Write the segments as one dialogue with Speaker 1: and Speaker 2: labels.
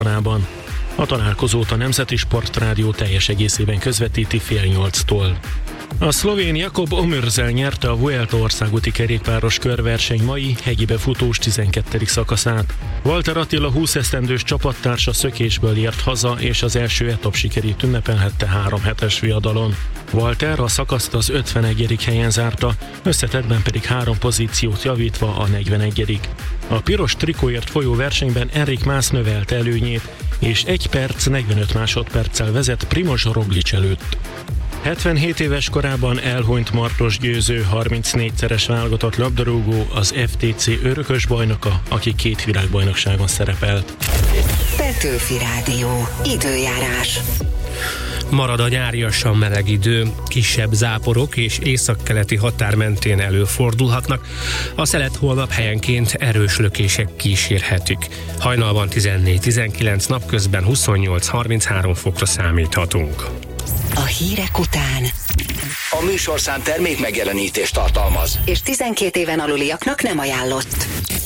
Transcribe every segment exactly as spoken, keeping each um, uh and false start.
Speaker 1: Barcelonában. A találkozót a Nemzeti Sportrádió teljes egészében közvetíti fél nyolctól. A szlovén Jakub Omürzel nyerte a Vuelta országúti kerékpáros körverseny mai hegyibe futós tizenkettedik szakaszát. Walter Attila húsz esztendős csapattársa szökésből ért haza, és az első etap sikerét ünnepelhette három hetes viadalon. Walter a szakaszt az ötvenegyedik helyen zárta, összetettben pedig három pozíciót javítva a negyvenegyedik A piros trikóért folyó versenyben Enric Mas növelte előnyét, és egy perc negyvenöt másodperccel vezet Primož Roglič előtt. hetvenhét éves korában elhunyt Martos Győző, harmincnégyszeres válogatott labdarúgó, az ef té cé örökös bajnoka, aki két világbajnokságon szerepelt.
Speaker 2: Petőfi Rádió. Időjárás.
Speaker 3: Marad a nyáriasan meleg idő, kisebb záporok és északkeleti határ mentén előfordulhatnak. A szelet holnap helyenként erős lökések kísérhetik. Hajnalban tizennégy-tizenkilenc, napközben huszonnyolc-harminchárom fokra számíthatunk.
Speaker 2: A hírek után
Speaker 4: a műsorszám termék megjelenítést tartalmaz,
Speaker 2: és tizenkét éven aluliaknak nem ajánlott.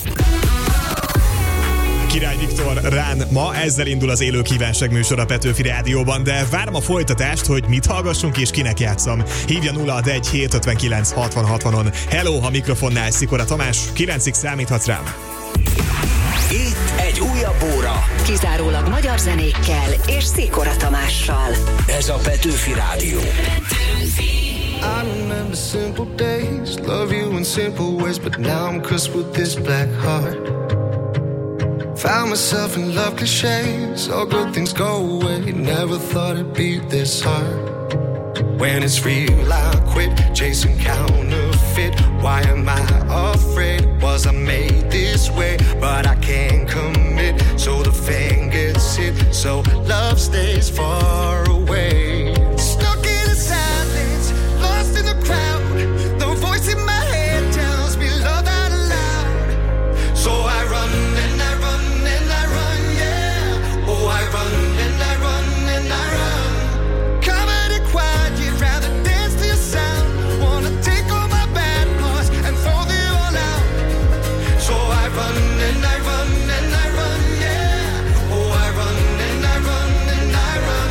Speaker 5: Király Viktor rán ma, ezzel indul az élő kívánság műsor a Petőfi Rádióban, de várom a folytatást, hogy mit hallgassunk és kinek játszam. Hívja nulla egy hét ötvenkilenc hatvan hatvanon. Hello, a mikrofonnál Szikora Tamás, kilencig számíthatsz rám.
Speaker 4: Itt egy újabb óra.
Speaker 2: Kizárólag magyar zenékkel és Szikora Tamással.
Speaker 4: Ez a Petőfi Rádió.
Speaker 6: I remember simple days, love you in simple ways, but now I'm cursed with this black heart. Found myself in love cliches, all good things go away, never thought it'd be this hard. When it's real I quit, chasing counterfeit. Why am I afraid? Was I made this way? But I can't commit, so the fan gets hit, so love stays far away. Stuck in a silence, lost in the crowd. The voice in my head tells me love out loud. So I run and I run and I run, yeah. Oh, I run and I run and I run. Covered in quiet, you'd rather dance to your sound. Wanna take all my bad parts and throw them all out. So I run and I run and I run, yeah. Oh, I run and I run and I run.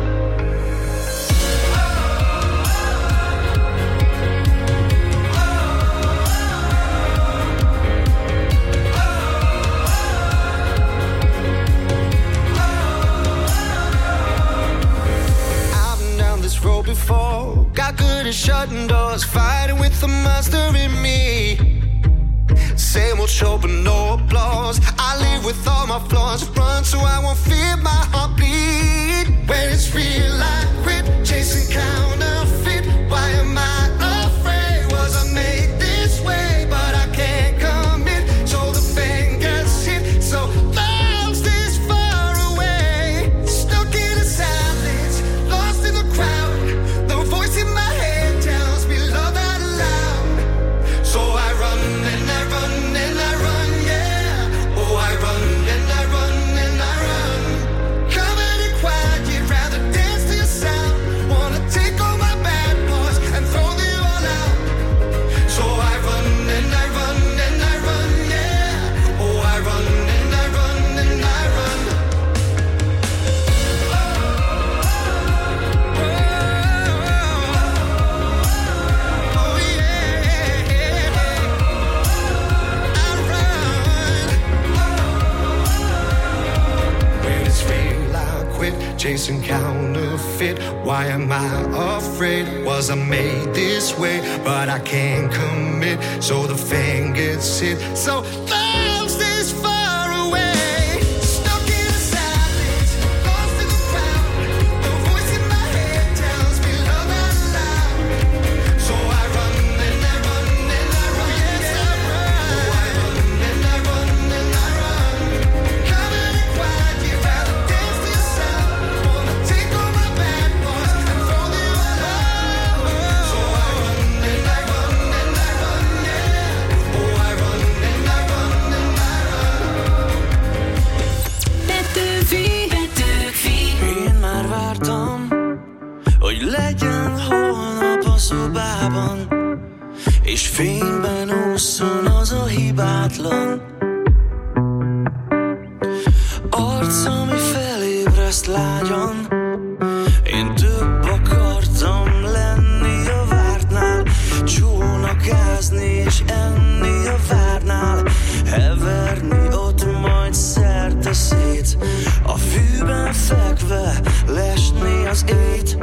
Speaker 6: I've been down this road before, got good at shutting doors, fighting with the monster in me. Same old show but no applause. I live with all my flaws, run so I won't feel my heart bleed. When it's real I quit, chasing counterfeit. Why am I afraid? Was I made this way? But I can't commit, so the fan gets hit, so love stays far away. Stuck in a silence, lost in the crowd. The voice in my head tells me love out loud. So I run and I run and I run, yeah. Oh, I run and I run and I run. Covered in quiet, you'd rather dance to your sound. Wanna take all my bad parts and throw them all out. So I run and I run and I run, yeah. Oh, I run and I run and I run. Oh, yeah. I run. When it's real I quit, chasing counterfeit. Why am I afraid? Was I made this way? But I can't commit, so the fan gets hit, so love stays far away. Stuck in a silence, lost in the crowd. The voice in my head tells me love out loud. So I run and I run and I run, yes I run. Oh, I run and I run and I run. Covered in quiet, you'd rather dance to your sound. Wanna take all my bad parts and throw them all out. So I run and I run and I run, yeah. Oh, I run and I run and I run.
Speaker 7: Petőfi, Petőfi.
Speaker 8: Én már vártam, hogy legyen holnap a szobában, és fényben ússzon az a hibátlan arc, ami Hallgatsz lágyan. Én több akartam lenni a vártnál, csónakázni és enni a várnál, heverni ott majd szerte szét, a fűben fekve lesni az ét.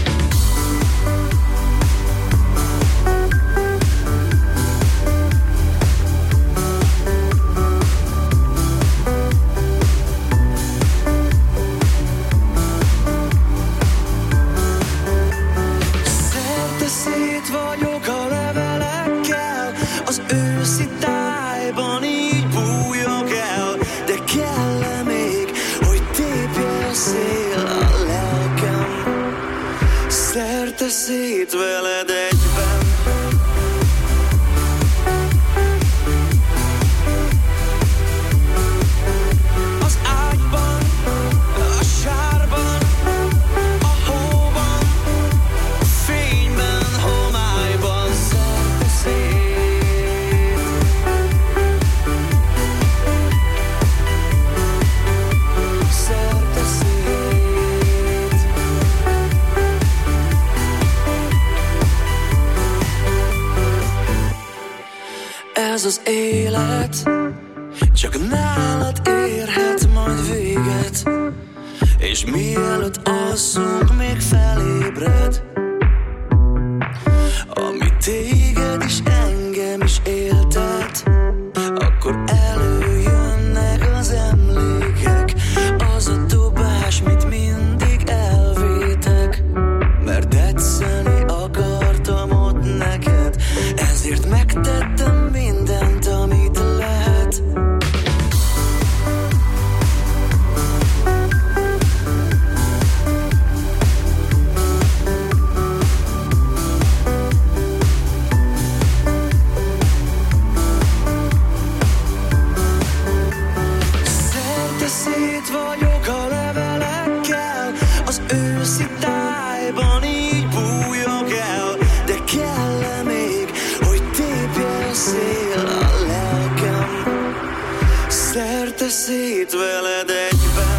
Speaker 8: Szét veled egyben. Az ágyban, a sárban, a hóban, a fényben, homályban szerte szét. Szerte szét. Ez az élet csak nálad érhet majd véget, és mielőtt alszunk, még felébred, ami téged is engem is éltet, akkor előjönnek az emlékek, az a dobás, mit mindig elvétek, mert tetszeni akartam ott neked, ezért megtettem mindent, amit lehet. Szerte szét vagyok a levelekkel, az őszi tájban így bújok el, de kell még, hogy tépje a szél a lelkem, szerte szét veled egyben.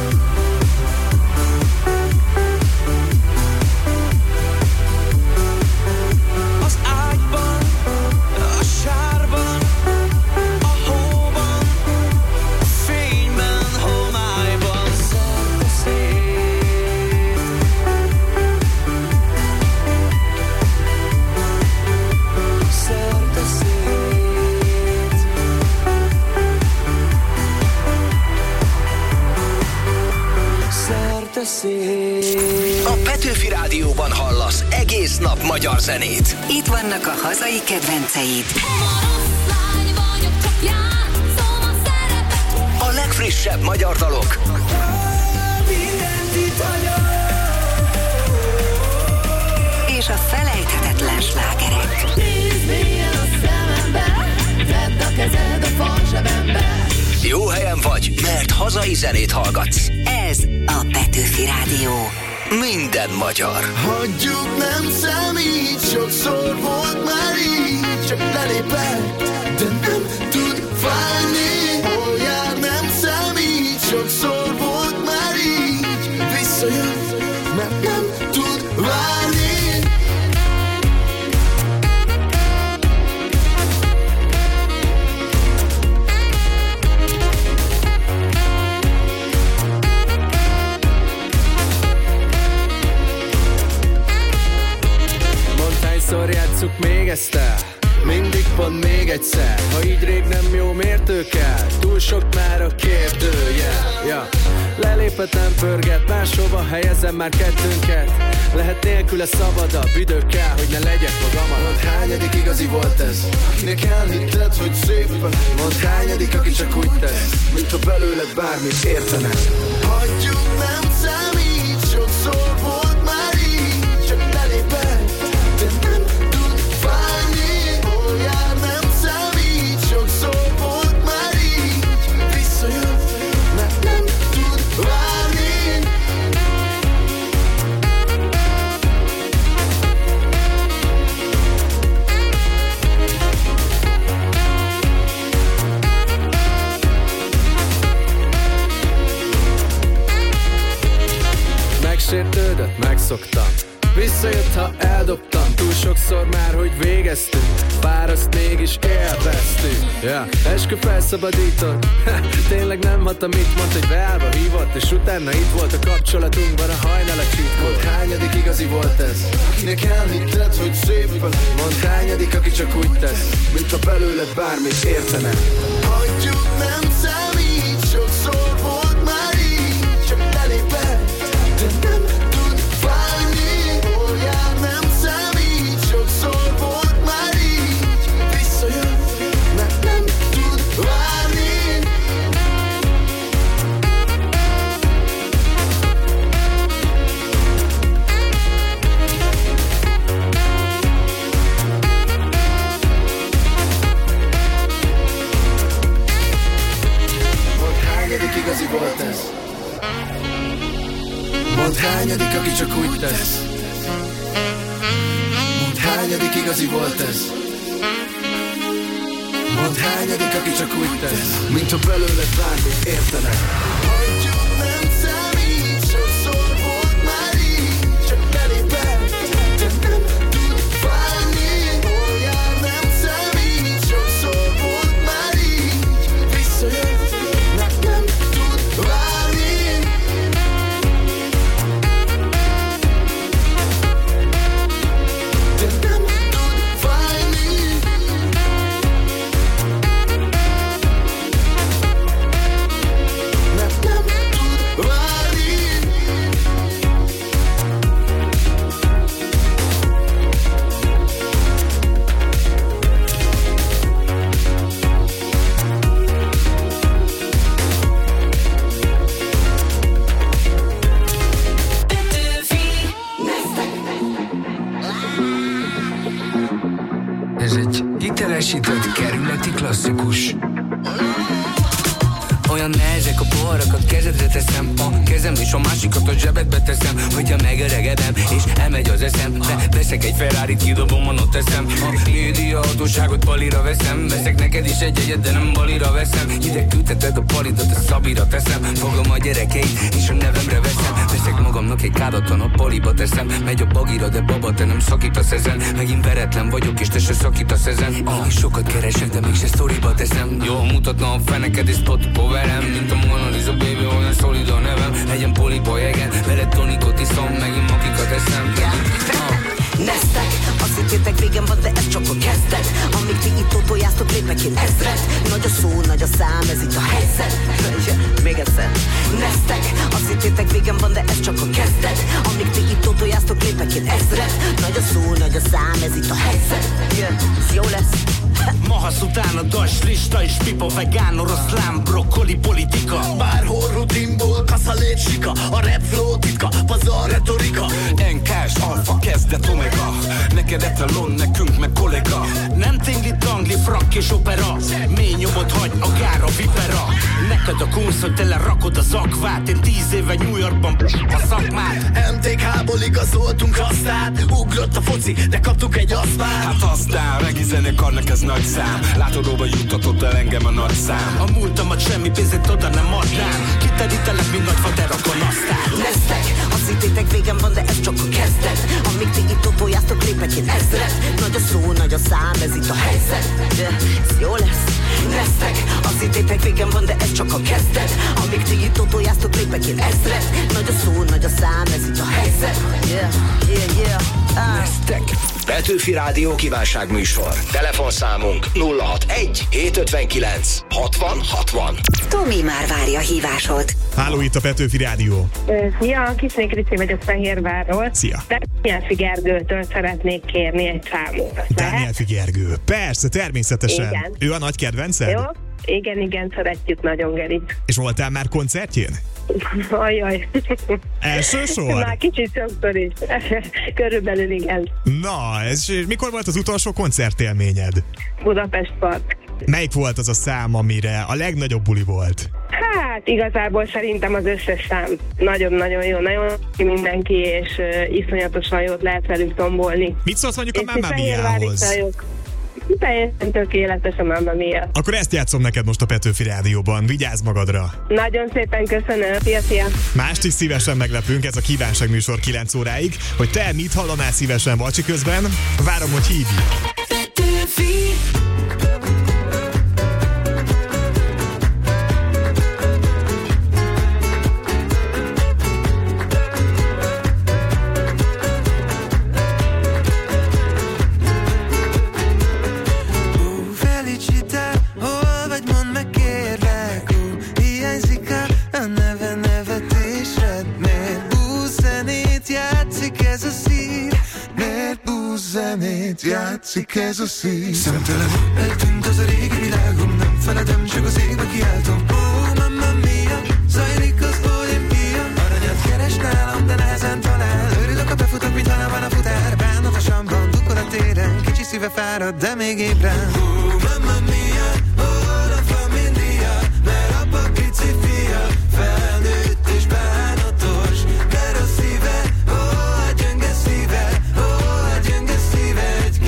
Speaker 8: Az ágyban, a sárban, a hóban, a fényben, homályban szerte szét. Szerte szét. Szerte szét.
Speaker 4: A Petőfi Rádióban hallasz egész nap magyar zenét.
Speaker 2: Itt vannak a hazai kedvenceid.
Speaker 4: A legfrissebb magyar dalok.
Speaker 2: És a felejthetetlen slágerek.
Speaker 4: Jó helyen vagy, mert hazai zenét hallgatsz.
Speaker 2: Ez a Petőfi Rádió.
Speaker 4: Minden magyar.
Speaker 6: Hagyjuk, nem számít, sokszor volt már így, csak lelépett, de nem tud válni. Hol jár, nem számít, sokszor volt már így, visszajött, mert nem tud válni.
Speaker 7: Játsszuk még ezt el, mindig pont még egyszer. Ha így rég nem jó, miért ő kell? Túl sok már a kérdőjel, ja. Lelépett, nem pörget, máshova helyezem már kettőnket. Lehet nélküle szabadabb, idő kell, hogy ne legyek magamat.
Speaker 6: Mondd, hányadik igazi volt ez, akinek elhitted, hogy szép vagy.
Speaker 7: Mondd, hányadik, aki csak úgy tesz, mint ha belőled bármit értenek.
Speaker 6: Hagyjuk, nem számít, sokszor volt már így, csak lelépett, de nem tud válni. Hol jár, nem számít, sokszor volt már így, visszajött, mert nem tud válni.
Speaker 7: megsértődött, megszoktam. Visszajött, ha eldobtam. Túl sokszor már, hogy végeztünk. Fáraszt mégis élveztünk. Ja, eskü felszabadított. Tényleg nem hat, amit mond, hogy beállva hívott. És utána itt volt a kapcsolatunkban a hajnal a csítkod. Hányadik igazi volt ez? Akinek elhitted, hogy szép vele. Mondd, hányadik, aki csak úgy tesz, mint ha belőled bármit értene.
Speaker 6: Hagyjuk, nem számít, sokszor volt már így. Csak belépett, de nem tud válni. Hol jár, nem számít, sokszor volt már így. Visszajön, mert nem tud várni. Hányadik igazi volt ez? Mondd, hányadik, aki csak úgy tesz? Mondd, hányadik igazi volt ez? Mondd, hányadik, aki csak úgy tesz, mint ha belőled bármit értene. Hagyjuk, nem számít, sokszor volt már így. Csak belépett, de nem tud válni. Hol jár, nem számít, sokszor volt már így. Visszajön, mert nem tud válni. De nem tud válni. Mert nem tud válni.
Speaker 9: Ez egy hitelesített kerületi klasszikus. Olyan nehezek a poharak, a kezedre teszem. A kezem és a másikat a zsebedbe teszem. Hogyha megöregedem és elmegy az eszem, de veszek egy Ferrarit, kidobom, ott teszem. A média hatóságot palira veszem. Veszek neked is egy egyet, de nem balira veszem. Ide küldheted a palidat, a Szabira teszem. Fogom a gyerekeit és a nevemre veszem. Veszek magamnak egy kádatlan, a paliba teszem. Megy a bagira, de baba, te nem szakítasz ezen. Megint veretlen vagyok és te se szakítasz ezen. Ah, sokat keresek, de mégse sztoriba teszem. Jó, mutatna a feneked és spotkó velem. Mint a Mona Lisa, baby, olyan szolid a nevem. Legyen poliba jegen, veled tonikot iszom, megint makikat eszem.
Speaker 10: Ah. Neztek, azt hittétek végem van, de ez csak a kezdet. Amíg ti itt tótojáztok, lépek én ezret. Nagy a szó, nagy a szám, ez itt a helyzet. Még egyszer. Neztek, azt hittétek végem van, de ez csak a kezdet. Amíg ti itt tótojáztok, lépek én ezret. Nagy a szó, nagy a szám, ez itt a helyzet. Ez jó lesz.
Speaker 11: Mahasz után a das lista és pipa, vegán, oroszlán, brokkoli, politika.
Speaker 6: Bárhol rutinból kaszalét sika. A rap flow titka, pazar retorika.
Speaker 11: Enkás, alfa, kezdet, omega. Neked etalon, nekünk meg kollega. Nem tingli, tangli, frank és opera. Mély nyomot hagy a gára vipera. Neked a kunsz, hogy tele rakod az akvát. Én tíz éve New Yorkban a szakmát.
Speaker 6: em té ká-ból igazoltunk aztán. Ugrott a foci, de kaptuk egy asztán.
Speaker 11: Hát aztán, regi zenekarnak ez nagy szám. Látodóba juttatott el engem a nagy szám. A múltamat semmi pénzét oda nem adnám. Kiterítelek, mint nagy faterakon aztán.
Speaker 10: Neztek, azt hittétek végem van, de ez csak a kezdet. Amíg ti itt tótojáztok, lépek én ezret. Nagy a szó, nagy a szám, ez itt a helyzet. Ez jó lesz. Neztek, azt hittétek végem van, de ez csak a kezdet. Amíg ti itt tótojáztok, lépek én ezret. Nagy a szó, nagy a szám, ez itt a helyzet. Yeah, yeah, yeah. Ah.
Speaker 4: Neztek. Petőfi Rádió kívánságműsor. Telefonszámunk nulla hatvanegy hétszázötvenkilenc hatvan hatvan.
Speaker 2: Tomi már várja a hívásod.
Speaker 5: Háló, itt a Petőfi Rádió.
Speaker 12: Szia, Kiszné Kriszti vagyok Fehérvárról.
Speaker 5: Szia.
Speaker 12: Dániel Gergőtől szeretnék kérni egy számot.
Speaker 5: Dániel Gergő. Persze, természetesen.
Speaker 12: Igen.
Speaker 5: Ő a nagy kedvenced?
Speaker 12: Jó? Igen, igen, szeretjük nagyon, Gerit.
Speaker 5: És voltál már koncertjén?
Speaker 12: Ajaj.
Speaker 5: Első sor?
Speaker 12: Már kicsit sokszor is. Körülbelül igen.
Speaker 5: Na, ez mikor volt az utolsó koncertélményed?
Speaker 12: Budapest Park.
Speaker 5: Melyik volt az a szám, amire a legnagyobb buli volt?
Speaker 12: Hát igazából szerintem az összes szám nagyon-nagyon jó, nagyon mindenki, és uh, iszonyatosan jót lehet velük tombolni.
Speaker 5: Mit szólsz mondjuk a Mamma Mia-hoz?
Speaker 12: Teljesen tökéletes a Mamma Mia.
Speaker 5: Akkor ezt játszom neked most a Petőfi Rádióban. Vigyázz magadra!
Speaker 12: Nagyon szépen köszönöm. Szia, szia!
Speaker 5: Mást is szívesen meglepünk, ez a kívánságműsor kilenc óráig. Hogy te mit hallanál szívesen vacsi közben? Várom, hogy hívj!
Speaker 8: Petőfi.
Speaker 6: Játszik ez a szív. Szemtelen eltűnt az a régi világom. Nem feledem, csak az égbe kiáltom. Ó, oh, Mamma Mia, zajlik az olimpia. Aranyat keres nálam, de nehezen talál. Örülök, ha befutok, mint halában a futár. Bánatosan dugod a téren. Kicsi szíve fárad, de még ébren. Ó, oh, Mamma Mia, oh, la familia. Mert apa pici fia, felnőtt és bánatos. Mert a szíve, ó, oh, a gyönge szíve, ó, oh, a gyönge szíve.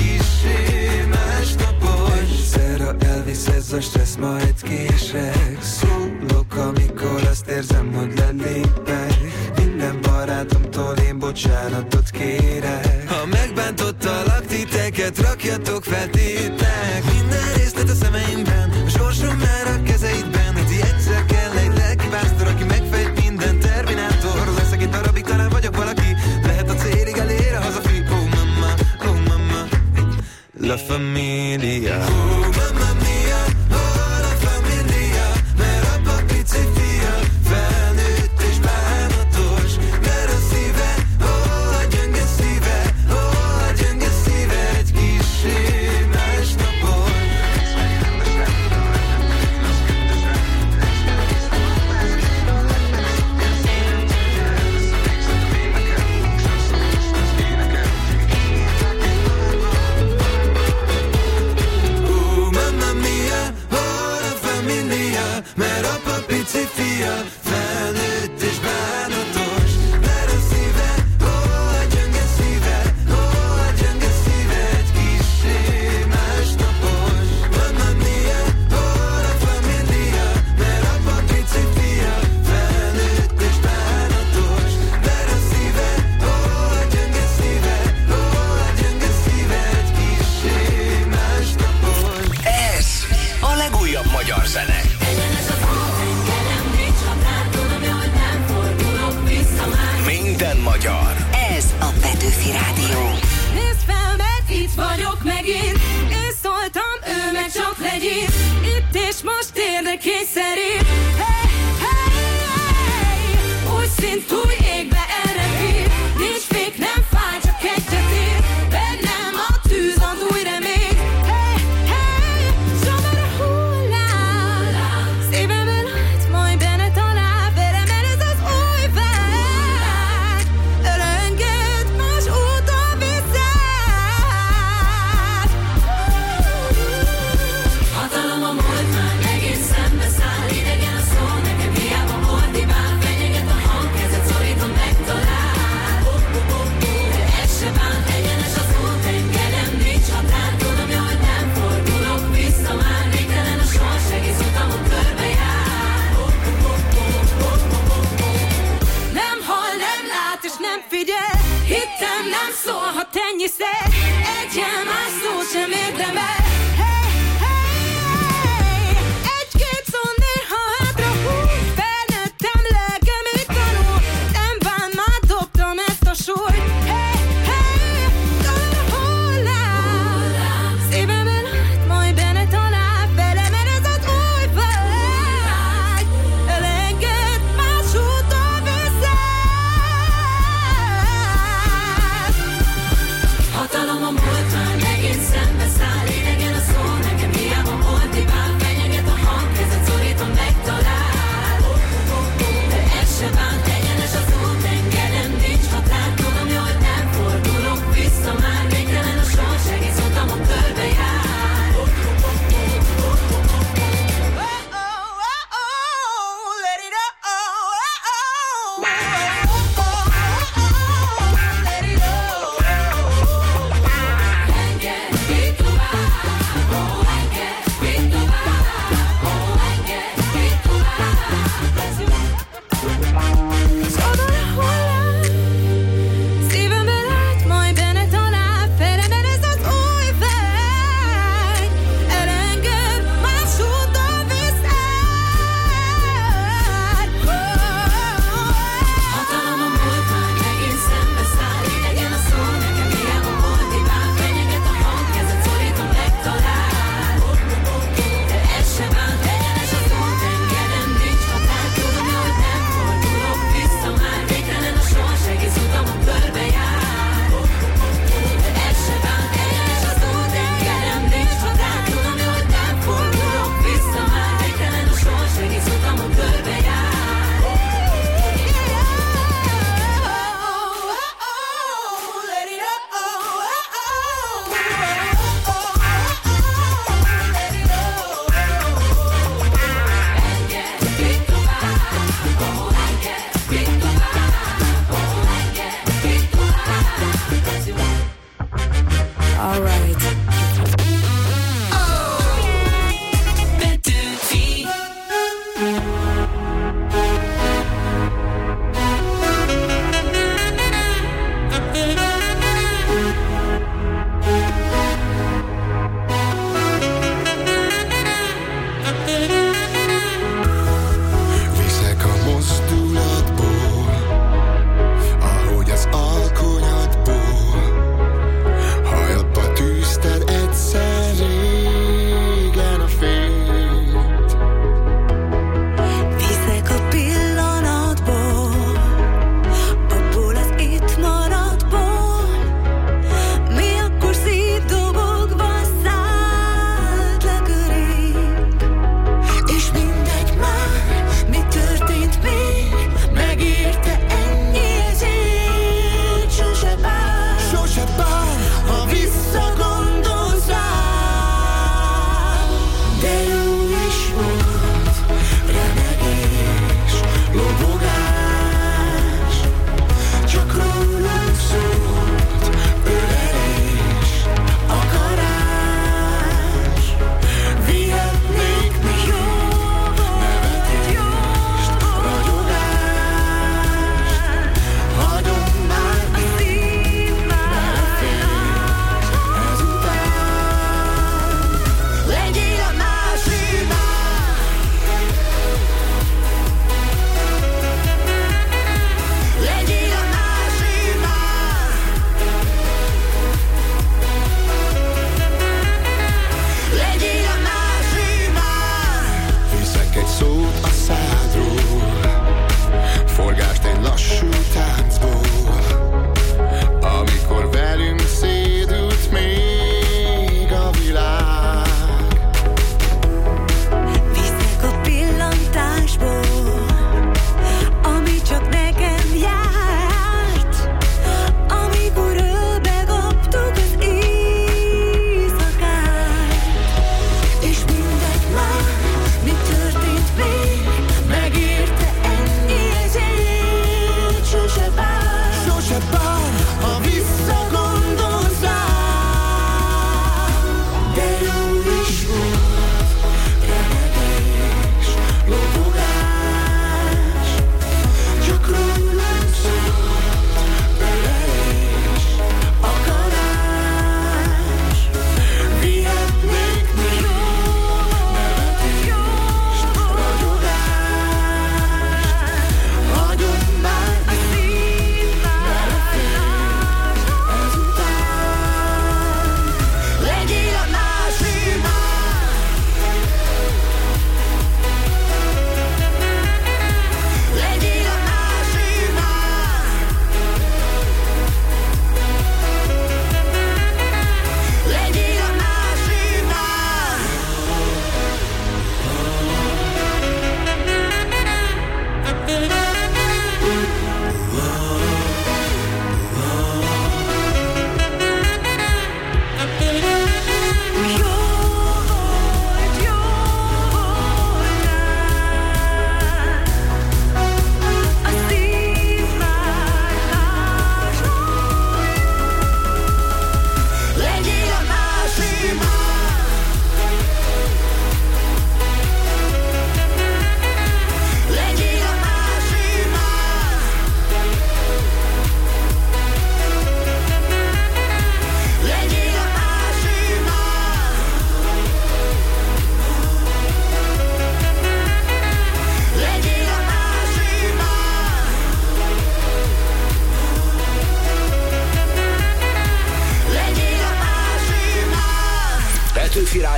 Speaker 6: Elvisz ez a stressz, majd kések. Szólok, amikor azt érzem, hogy lelépek. Minden barátomtól én bocsánatot kérek. Ha megbántottalak titeket, rakjatok fel tétek. Minden részlet a szemeimben, a sorsom már a kezeidben. Heti egyszer kell egy lelkipásztor, aki megfejt minden terminátor. Leszek egy darabig, talán vagyok valaki. Lehet a célig elér a hazafi. Oh mama, oh mama, la familia. Oh Mamma Mia, oh la familia. Mert apa pici fia, felnőtt és bánatos. Mert a szíve, oh a gyönge szíve, oh a gyönge szíve egy kissé másnapon. Mert apa pici fia, felnőtt és bánatos. Mert a szíve, ó, a gyönge szíve, ó, a gyönge szíve egy kissé másnapos. Mamma Mia, ó, la familia. Mert apa pici fia, felnőtt és bánatos. Mert a szíve, ó, a gyönge szíve, ó, a gyönge szíve egy kissé másnapos.
Speaker 4: Ez a legújabb magyar zene. Minden magyar.
Speaker 2: Ez a Petőfi Rádió.
Speaker 8: Nézd fel, mert itt vagyok megint. Én szóltam, ő meg csak legyint. Itt és most érdekényszerít. Hey, hey, hey. Új szint, új égbe elrepít. Nincs fék, nem fáj, csak egyet ér. Bennem a tűz, ad új remény. Hey, hey, szabad a hullám. Szívemben hát majd benne talál. Verem el ez az új vágy. Örönged más úton visszád. Hatalom a múlt már megint szembe száll.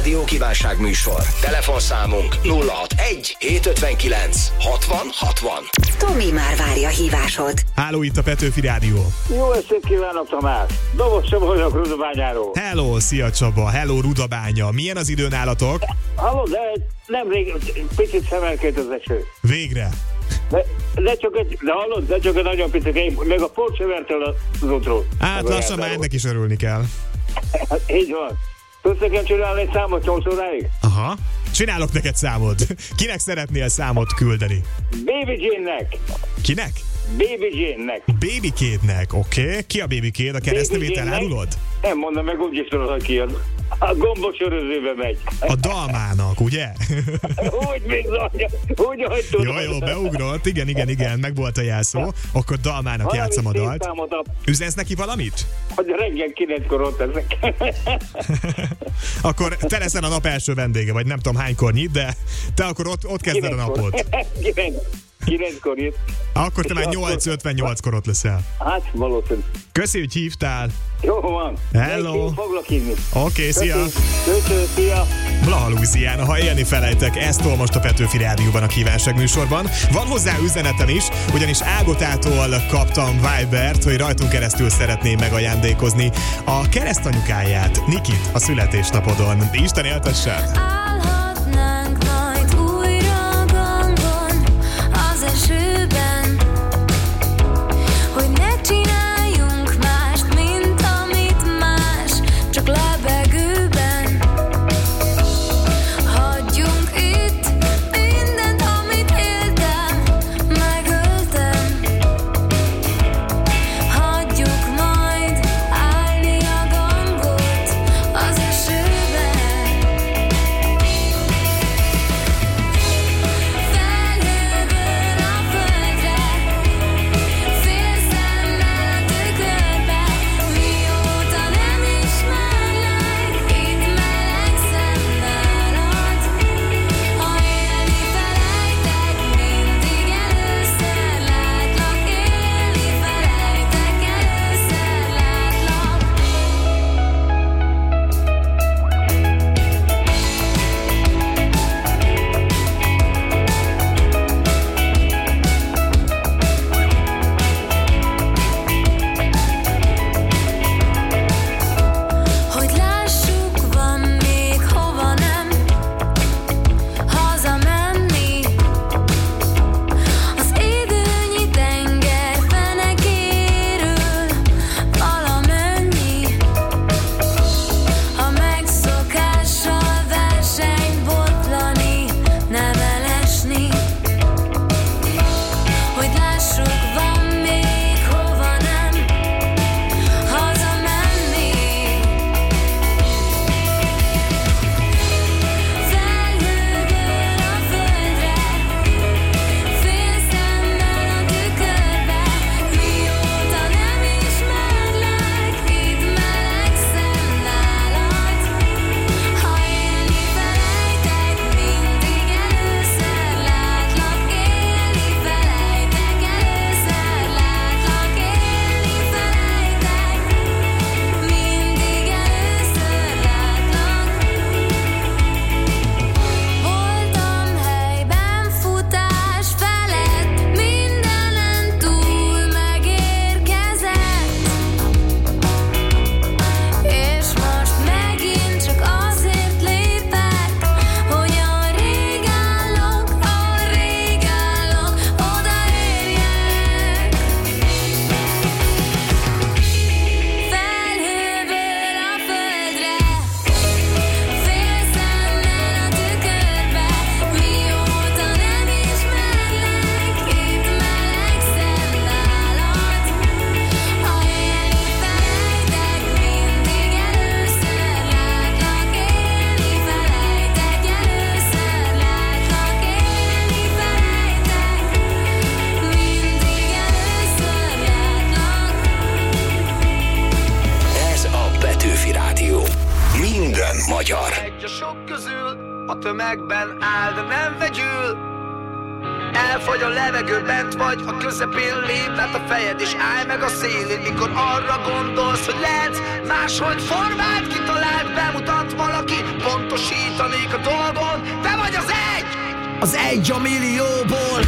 Speaker 4: rádió kívánságműsor. Telefonszámunk nulla hatvanegy hétszázötvenkilenc hatvan hatvan.
Speaker 2: Tomi már várja hívásod.
Speaker 5: Háló, itt a Petőfi Rádió.
Speaker 13: Jó estét kívánok, Tamás! Dobos Csaba vagyok Rudabányáról.
Speaker 5: Hello, szia Csaba, hello Rudabánya. Milyen az idő nálatok?
Speaker 13: Hallod, de nemrég picit szemelkedett az eső.
Speaker 5: Végre.
Speaker 13: De, de csak egy, de hallod, de csak egy nagyon picit, én meg a port sem vertel az útról.
Speaker 5: Hát lassan már ennek is örülni kell.
Speaker 13: Így van. Tudsz nekem csinálni egy számot nyolc óráig?
Speaker 5: Aha. Csinálok neked számot. Kinek szeretnél számot küldeni?
Speaker 13: Baby Jane-nek.
Speaker 5: Kinek?
Speaker 13: Baby Jane-nek.
Speaker 5: Baby Kate-nek, oké. Okay. Ki a Baby Kate? A keresztnevét elárulod?
Speaker 13: Nem mondom meg, úgyis tudod, hogy ki az. A gombos örözőbe megy.
Speaker 5: A Dalmának, ugye?
Speaker 13: Úgy bizony, úgy, hogy tudom.
Speaker 5: Jó, jó, beugrott, igen, igen, igen, meg volt a jelszó. Akkor Dalmának
Speaker 13: valami
Speaker 5: játszom a dalt. Üzensz neki valamit?
Speaker 13: Hogy reggel kilenckor ott ezek.
Speaker 5: Akkor te leszel a nap első vendége, vagy nem tudom hánykor nyit, de te akkor ott, ott kezded a napot.
Speaker 13: kilenckor jött.
Speaker 5: Akkor te már nyolc ötvennyolckor ott leszel.
Speaker 13: Hát, valószínű.
Speaker 5: Köszi, hogy hívtál.
Speaker 13: Jó van.
Speaker 5: Hello.
Speaker 13: Foglak hívni.
Speaker 5: Oké, okay, szia.
Speaker 13: Köszönöm, szia.
Speaker 5: Blaha Louisiana, ha élni felejtek, ezt tol most a Petőfi Rádióban a kívánság műsorban. Van hozzá üzenetem is, ugyanis Ágotától kaptam Vibert, hogy rajtunk keresztül szeretném megajándékozni a keresztanyukáját, Nikit, a születésnapodon. Isten éltessen!
Speaker 6: Egy a sok közül, a tömegben áll, de nem vegyül.
Speaker 14: elfogy a levegő, bent vagy a közepén, lép át a fejed és állj meg a szélén. Mikor arra gondolsz, hogy lehetsz máshogy formát kitalált, bemutat valaki, pontosítanék a dolgon. Te vagy az egy, az egy a millióból.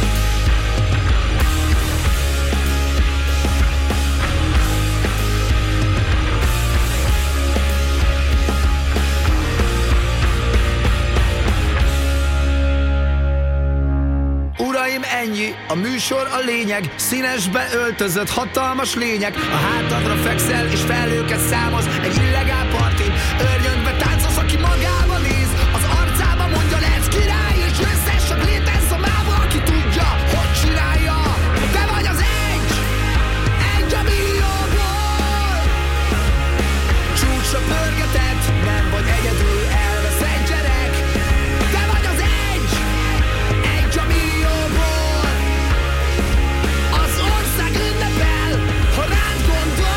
Speaker 14: Uraim, ennyi, a műsor a lényeg. Színesbe öltözött hatalmas lények. A hátadra fekszel és felhőket számoz egy illegál partin. Örjönkbe táncolsz, aki magába néz. Az arcába mondja, lehetsz király, és összes csak létezz a mába, aki tudja, hogy csinálja. Te vagy az egy, egy a millióból. Csúcsra pörgetett, nem vagy egyedül, elvesz egy gyerek. Te vagy az egy, egy a millióból. Az ország ünnepel, ha rád gondol.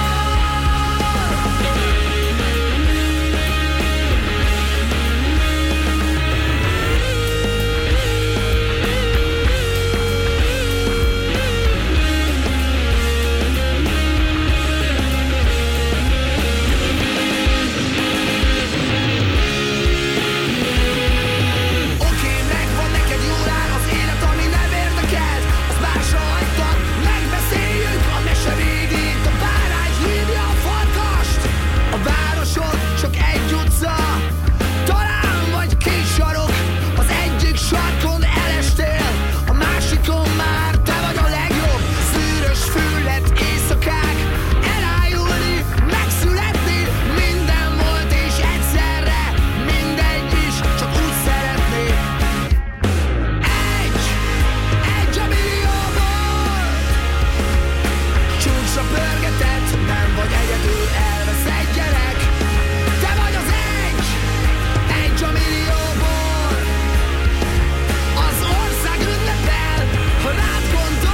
Speaker 14: Oké, megvan neked jól áll az élet, ami nem érdekelt. Azt másra hagytad, megbeszéljük a mese végét. A bárány hívja a farkast. A városod csak egy utca, talán vagy két sarok. Az egyik sarkon elestél, a másikon már te vagy a legjobb. Szűrös füllet éjszakák, elájulni, megszületni. Minden volt és egyszerre mindegy is, csak úgy szeretné. Egy, egy a millióból. Csúcsra pörgetett, nem vagy egyedül, elvesz egy gyerek. Te vagy az egy, egy a millióból. Az ország ünnepel, ha rád gondol.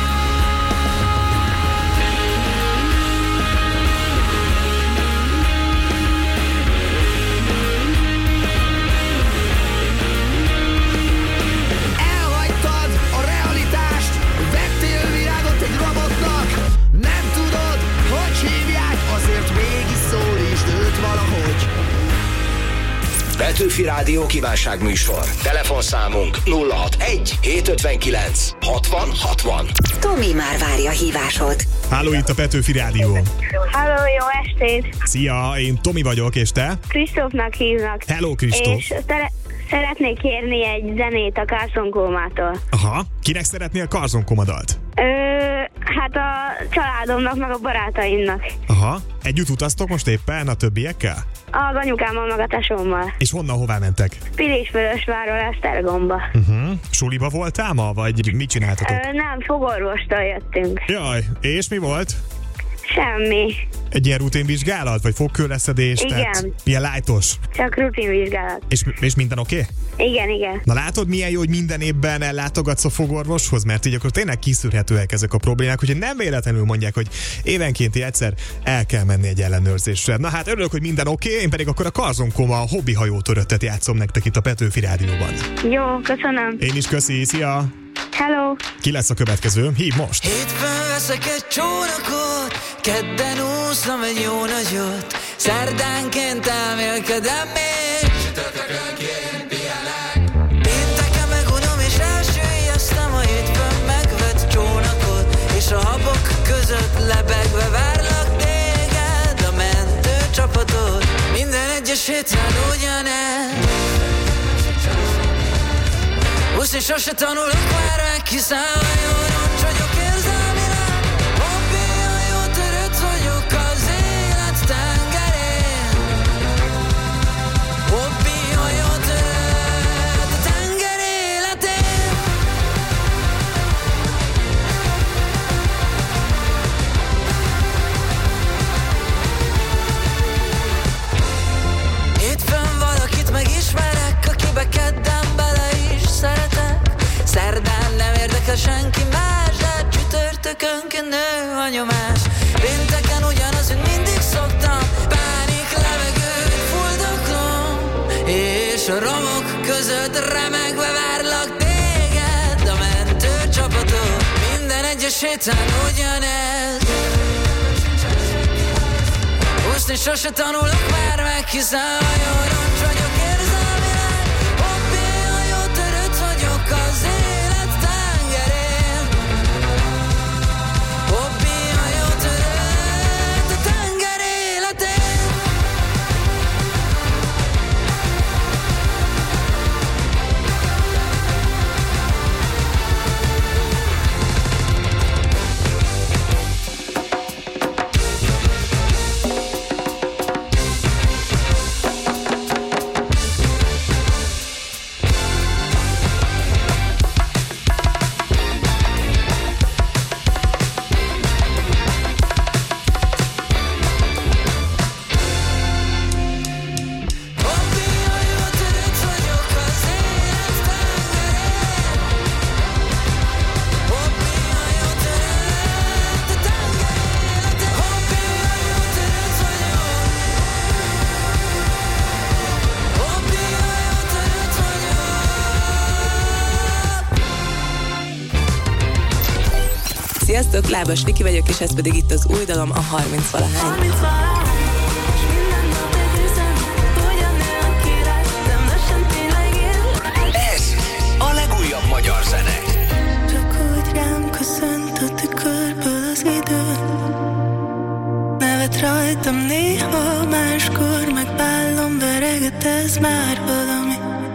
Speaker 14: Elhagytad a realitást, vettél virágot egy robotnak. Nem tudod, hogy hívják, azért mégis szólítsd őt valahogy.
Speaker 4: Petőfi Rádió kívánságműsor. Telefonszámunk nulla hatvanegy hétszázötvenkilenc hatvan hatvan.
Speaker 2: Tomi már várja a hívásod.
Speaker 5: Háló, itt a Petőfi Rádió.
Speaker 12: Halló, jó estét!
Speaker 5: Szia, én Tomi vagyok, és te?
Speaker 12: Kristófnak hívnak.
Speaker 5: Hello, Kristóf.
Speaker 12: És szere- szeretnék kérni egy zenét a Carson Coma-tól.
Speaker 5: Aha, kinek szeretnél Carson Coma dalt?
Speaker 12: Ö, hát a családomnak, meg a barátaimnak.
Speaker 5: Aha, együtt utaztok most éppen a többiekkel?
Speaker 12: Az anyukámmal, meg a tesómmal.
Speaker 5: És honnan, hová mentek?
Speaker 12: Pilisvörösvárról Esztergomba.
Speaker 5: Uh-huh. Suliba voltál ma, vagy mit csináltatok?
Speaker 12: Ö, nem, fogorvostól jöttünk.
Speaker 5: Jaj, és mi volt?
Speaker 12: Semmi.
Speaker 5: Egy ilyen rutinvizsgálat, vagy fogkőleszedés?
Speaker 12: Igen.
Speaker 5: Tehát ilyen lájtos?
Speaker 12: Csak rutinvizsgálat.
Speaker 5: És, és minden oké? Okay?
Speaker 12: Igen, igen.
Speaker 5: Na látod, milyen jó, hogy minden évben ellátogatsz a fogorvoshoz, mert így akkor tényleg kiszűrhetőek ezek a problémák, úgyhogy nem véletlenül mondják, hogy évenkénti egyszer el kell menni egy ellenőrzésre. Na hát örülök, hogy minden oké, okay, én pedig akkor a Carson Coma a hobbi hajótöröttet játszom nektek itt a Petőfi Rádióban.
Speaker 12: Jó, köszönöm.
Speaker 5: Én is köszi, szia!
Speaker 12: Hello!
Speaker 5: Ki lesz a következő? Hív most!
Speaker 15: Hétfőn veszek egy csónakot, kedden úszom egy jó nagyot, szerdánként elmélkedem még, csütörtökönként pihenek. Pénteken megunom és elsüllyesztem a hétfőn megvett csónakot, és a habok között lebegve várlak téged, a mentőcsapatot. Minden egyes héten ugyanez, úszni sose tanulok már meg, hiszen a jó roncs vagyok érzelmileg. Hobbi a jó törött vagyok az élet tengerén. Hobbi a jó törött a tenger életén. Hétfőn valakit megismerek, akibe kedden bele is szeretek. Szerdán nem érdekel senki más, de csütörtökönként nő a nyomás. Pénteken ugyanaz, mint mindig szoktam, pánik levegőt fuldoklom, és a romok között remegve várlak téged, egyes héten ugyanez. Úszni sose tanulok már meg, hiszen nagyon roncs vagyok érzelmileg. Hobbi, a jó törött vagyok az élet tengerén. Hobbi, a jó törött a tenger életén.
Speaker 16: Sziasztok, Lábas Niki vagyok, és ez pedig itt az új dalom, a harminc valahány.
Speaker 4: Ez a legújabb magyar zene.
Speaker 17: Csak úgy rám köszönt a tükörből az idő. Nevet rajtam néha, máskor meg bállom vereget, ez már valami.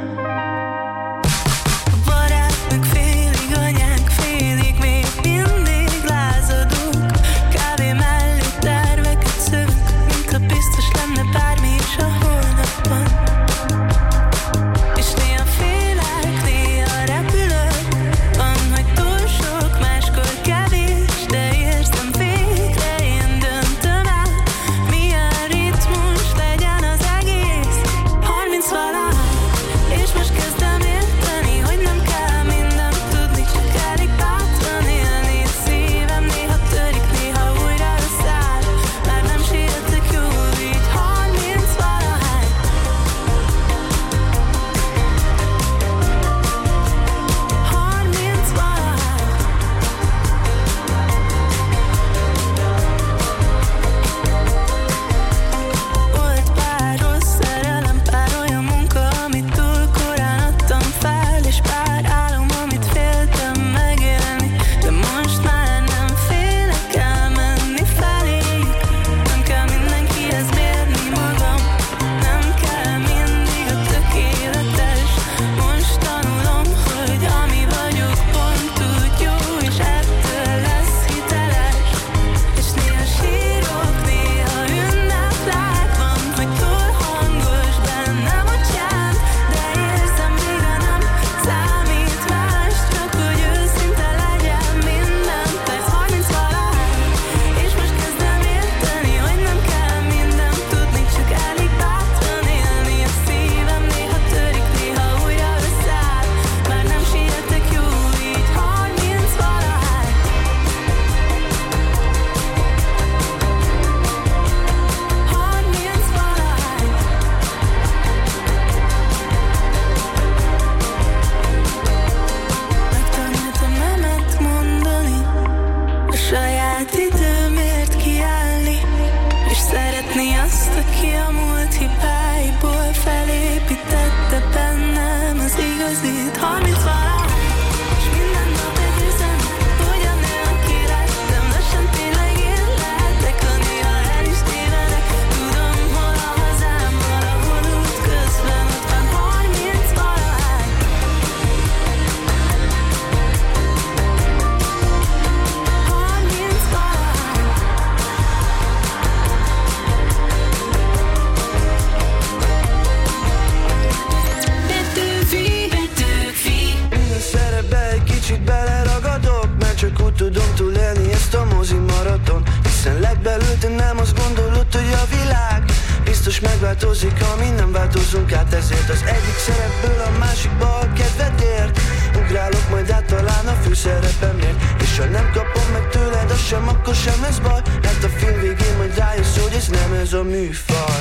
Speaker 6: Megváltozik, ha mi nem változunk át, ezért az egyik szerepből a másikba a kedvedért ugrálok, majd át talán a főszerepemért. És ha nem kapom meg tőled, az sem, akkor sem lesz baj, mert a film végén majd rájössz, hogy ez nem ez a műfaj.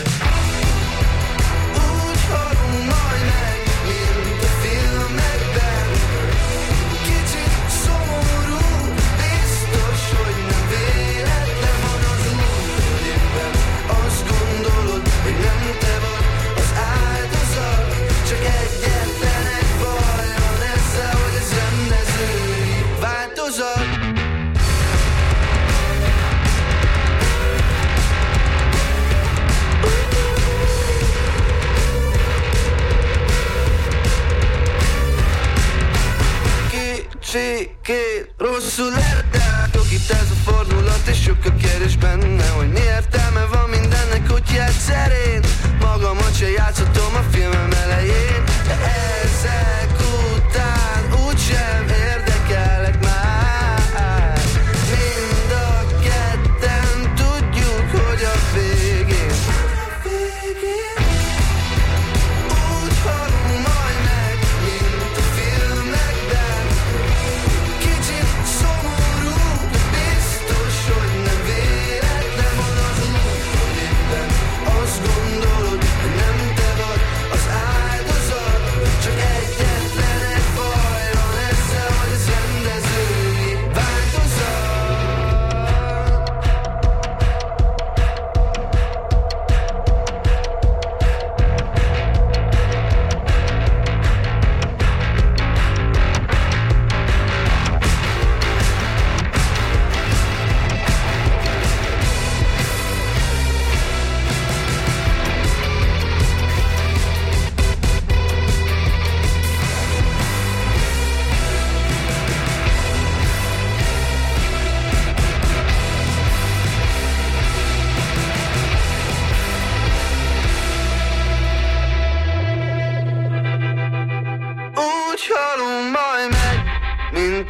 Speaker 6: Úgy halunk majd meg, mint a filmekben. Kicsit szomorú, biztos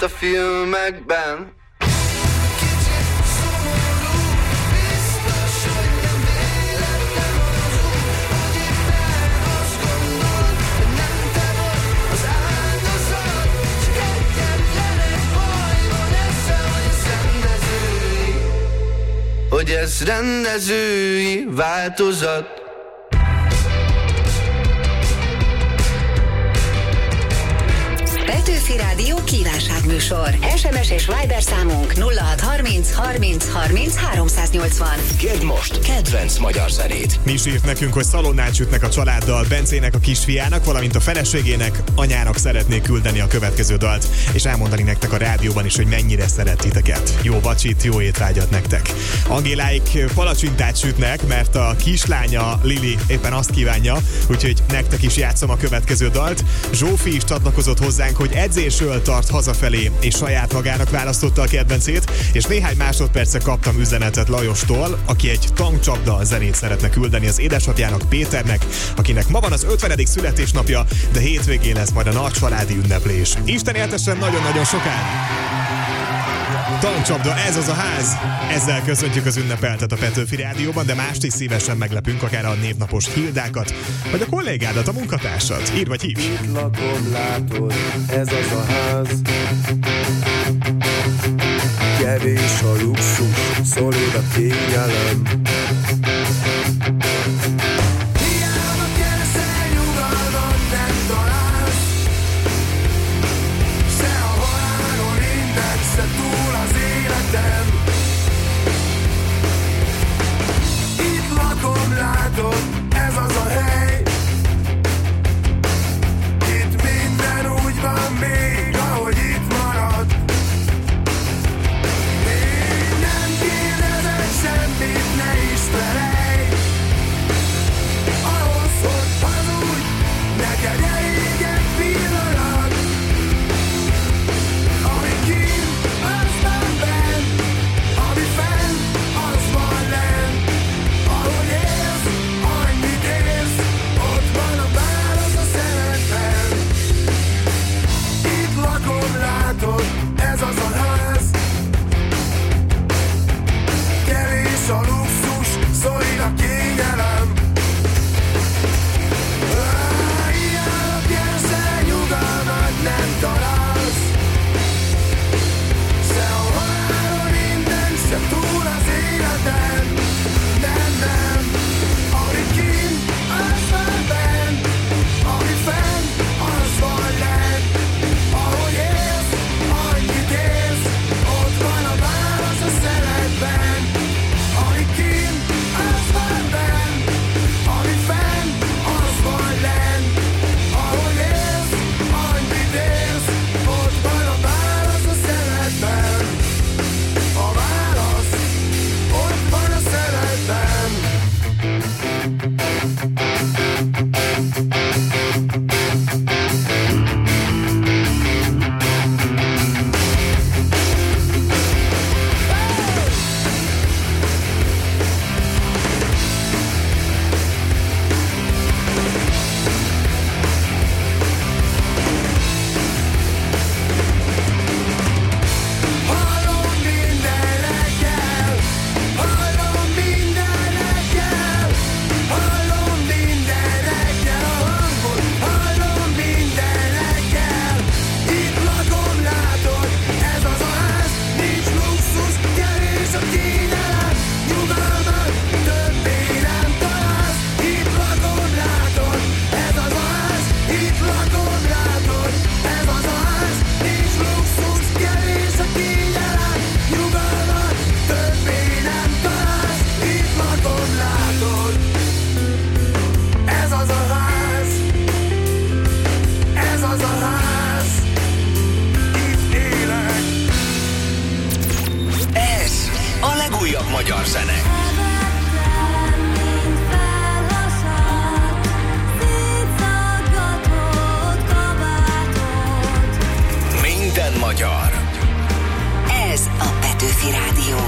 Speaker 6: a filmekben. Hogy ez rendezői változat.
Speaker 2: Petőfi Rádió kívánságműsor. es em es és Viber számunk nulla hat harminc harminc harminc háromszáznyolcvan.
Speaker 4: Kérd most kedvenc magyar zenét.
Speaker 5: Mi is írt nekünk, hogy szalonnát sütnek a családdal, Bencének, a kisfiának, valamint a feleségének, anyának szeretnék küldeni a következő dalt, és elmondani nektek a rádióban is, hogy mennyire szeret titeket. Jó vacsit, jó étvágyat nektek. Angéláik palacsintát sütnek, mert a kislánya Lili éppen azt kívánja, úgyhogy nektek is játszom a következő dalt. Zsófi is csatlakozott hozzánk, hogy edzésről tart hazafelé, és saját magának választotta a kedvencét, és néhány másodperce kaptam üzenetet Lajostól, aki egy tankcsapda zenét szeretne küldeni az édesapjának, Péternek, akinek ma van az ötvenedik születésnapja, de hétvégén lesz majd a nagy családi ünneplés. Isten éltessen nagyon-nagyon sokáig! Tankcsapda, ez az a ház! Ezzel köszöntjük az ünnepeltet a Petőfi Rádióban, de mást is szívesen meglepünk, akár a névnapos Hildákat, vagy a kollégádat, a munkatársat. Írd vagy hívj!
Speaker 18: Itt lakom, látod, ez az a ház. Kevés a luxus, szolid a kényelem. Hiába keresel nyugalmat, nem találsz. Se a halálon innen, se túl az életem. Itt lakom, látod, ez az a hely. Itt minden úgy van még, ahogy itt marad. Én nem kérdezek semmit, ne is felejj. Ahhoz, hogy hazudj, neked elég egy pillanat. Ami kint, az van benn, ami fenn, az van lenn. Ahogy élsz, annyit élsz, ott van a válasz a szemedben. Itt lakom, látod, ez az a ház. Kevés a luxus, szorít a kényelem. Ah, hiába keresel nyugalmat, nem találsz. Se a halálon innen, se túl az életen. Nem, nem, ami kint, az van benn, ami fenn, az van lenn. Ahogy élsz, annyit élsz, ott van a válasz a szeretben. Ami kint, az van benn, ami fenn, az van lenn. Ahogy élsz, annyit élsz, ott van a válasz a szeretben. A válasz, ott van a szeretben. Hallom minden reggel, hallom minden reggel, hallom minden reggel a hangot, hallom minden reggel. Itt lakom, látod, ez az a ház, nincs luxus, kevés a kényelem. Nyugalmat többé nem találsz. Itt lakom, látod, ez az a ház, itt lakom, látod, ez az a ház, nincs luxus, kevés a kényelem. Nyugalmat többé nem találsz. Itt lakom, látod, ez az a ház, ez az a ház, itt élek.
Speaker 4: Ez a legújabb magyar zene. Minden magyar.
Speaker 2: Ez a Petőfi Rádió.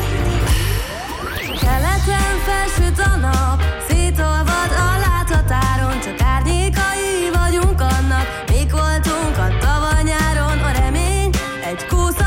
Speaker 8: Keleten felsüt a nap, szétolvad a láthatáron, csak árnyékai vagyunk annak, mik voltunk a tavaly nyáron, a remény egy kúsz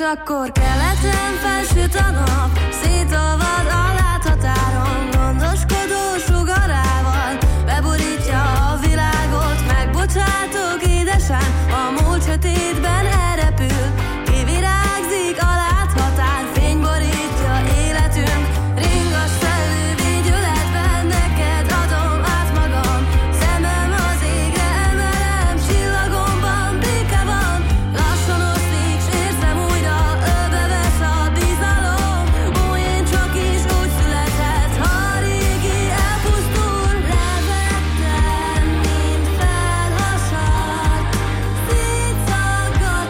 Speaker 8: akkor keleten felsüt a nap, szétolvad a láthatáron, gondoskodó sugarával, beborítja a világot, megbocsátok édesen, a múlt sötétben elrepül, kivirágzik a láthatár, fény borítja életünk, ring a szellő vigyületben, neked adom át magam, szemem az égre emelem, csillagomban béke van, lassan oszlik, s érzem újra, ölbe vesz a bizalom, ó, én csak is úgy születhet, ha a régi elpusztul, levettem, mint felhasad, szétszakad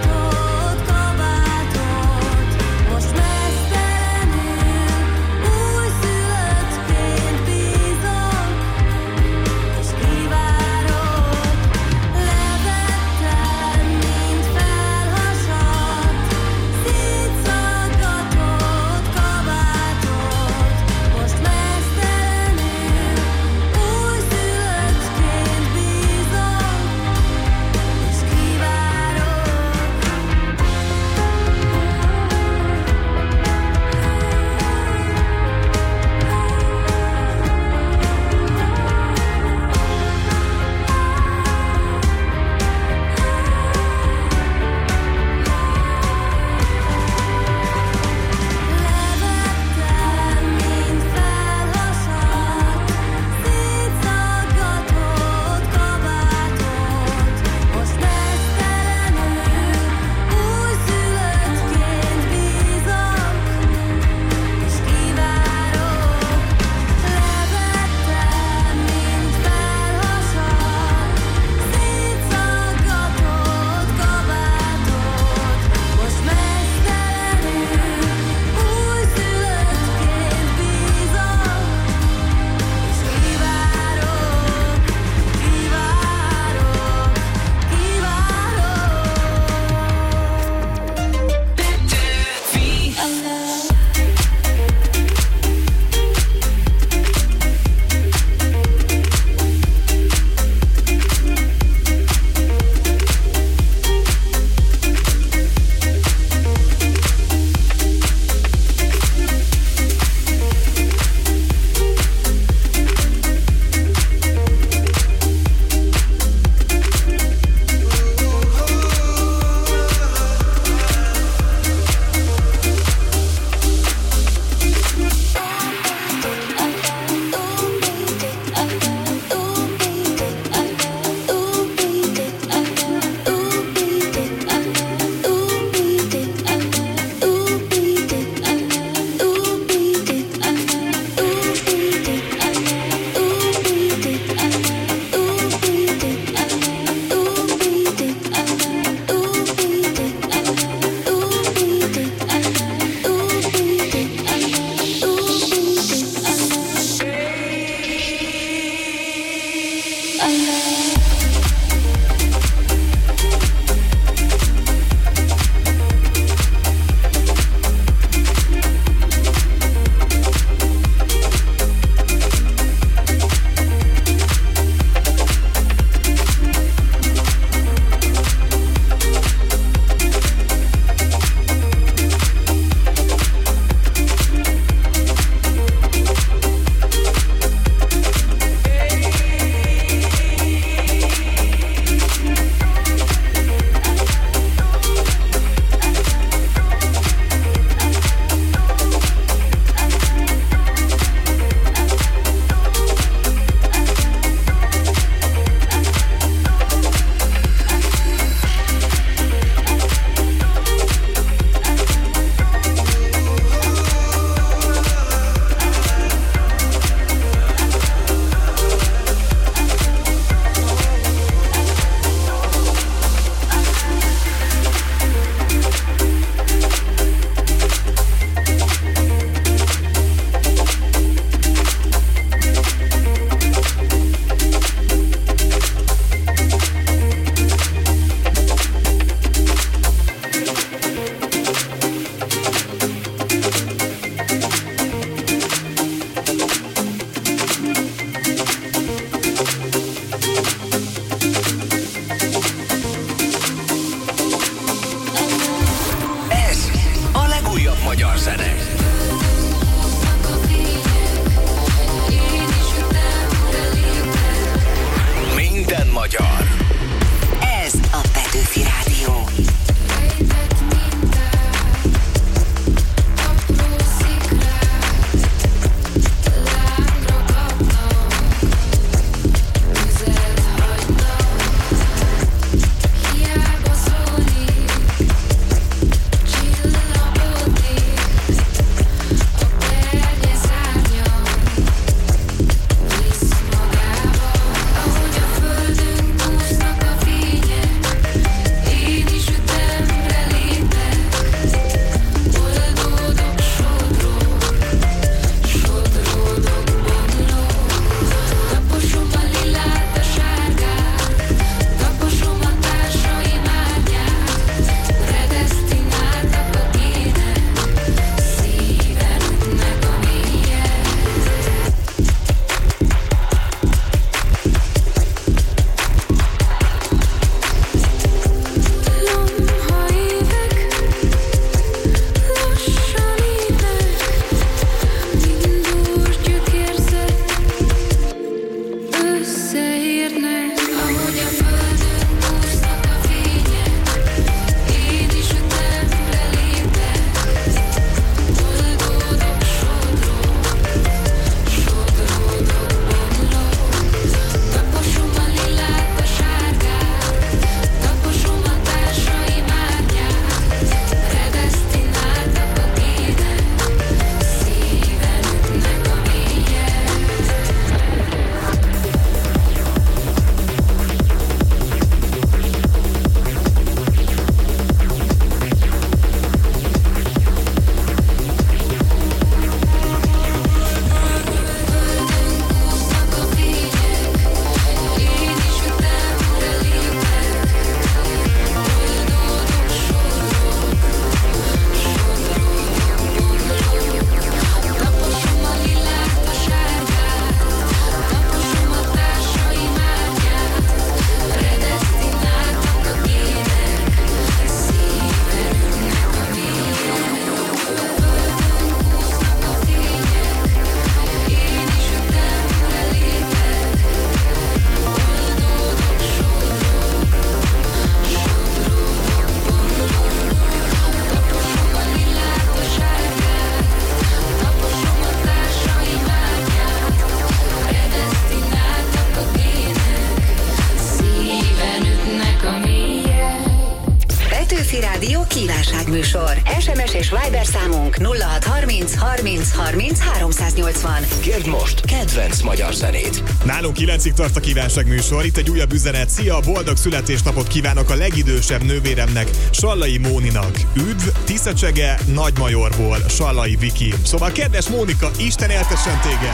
Speaker 2: Petőfi Rádió kívánságműsor. es em es és Viber számunk nulla hat harminc harminc harminc háromszáznyolcvan.
Speaker 4: Kérd most kedvenc magyar zenét.
Speaker 5: Nálunk kilencig tart a kívánságműsor. Itt egy újabb üzenet. Szia, boldog születésnapot kívánok a legidősebb nővéremnek, Sallai Móninak. Üdv, Tiszacsege, Nagymajorból, Sallai Viki. Szóval kedves Mónika, Isten éltessen téged!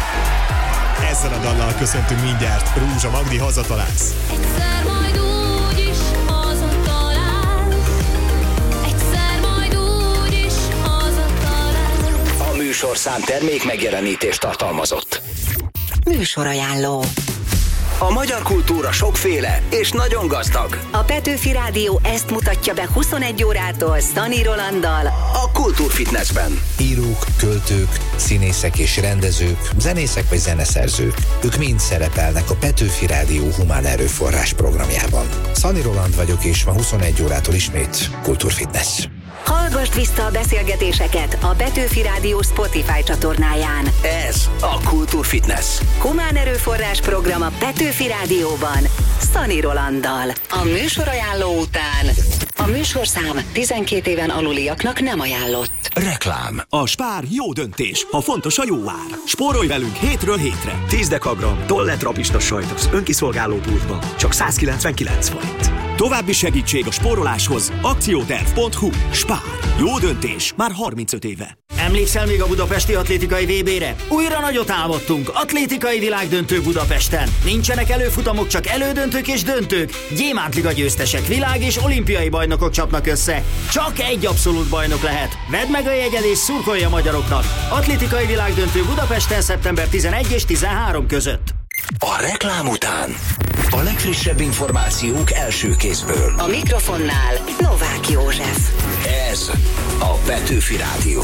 Speaker 5: Ezzel a dallal köszöntünk mindjárt. Rúzsa Magdi, hazatalálsz.
Speaker 8: Egyszer majd úgy is hazatalálsz. Egyszer majd úgy is hazatalálsz.
Speaker 4: A műsorszám termék megjelenítést tartalmazott.
Speaker 2: Műsorajánló.
Speaker 4: A magyar kultúra sokféle és nagyon gazdag.
Speaker 2: A Petőfi Rádió ezt mutatja be huszonegy órától Szani Rolanddal
Speaker 4: a Kultúrfitnessben.
Speaker 19: Írók, költők, színészek és rendezők, zenészek vagy zeneszerzők. Ők mind szerepelnek a Petőfi Rádió humán erőforrás programjában. Szani Roland vagyok, és ma huszonegy órától ismét Kultúrfitness.
Speaker 2: Hallgasd vissza a beszélgetéseket a Petőfi Rádió Spotify csatornáján.
Speaker 4: Ez a Kultúrfitness.
Speaker 2: Humán erőforrás program a Petőfi Rádióban. Szani Rolanddal. A műsorajánló után a műsorszám tizenkét éven aluliaknak nem ajánlott.
Speaker 4: Reklám.
Speaker 20: A Spár jó döntés, ha fontos a jó ár. Spórolj velünk hétről hétre. tíz dekagram Tollett rapista sajtos önkiszolgáló pultban. Csak százkilencvenkilenc forint. További segítség a spóroláshoz akcióterv pont hu. Spár. Jó döntés. Már harmincöt éve.
Speaker 21: Emlékszel még a budapesti atlétikai vé bére? Újra nagyot álmodtunk. Atlétikai világdöntő Budapesten. Nincsenek előfutamok, csak elődöntők és döntők. Gyémántliga győztesek, világ és olimpiai bajnokok csapnak össze. Csak egy abszolút bajnok lehet. Vedd meg a jegyed és szurkolj a magyaroknak. Atlétikai világdöntő Budapesten szeptember tizenegy és tizenhárom között.
Speaker 4: A reklám után a legfrissebb információk első kézből.
Speaker 2: A mikrofonnál Novák József.
Speaker 4: Ez a Petőfi Rádió.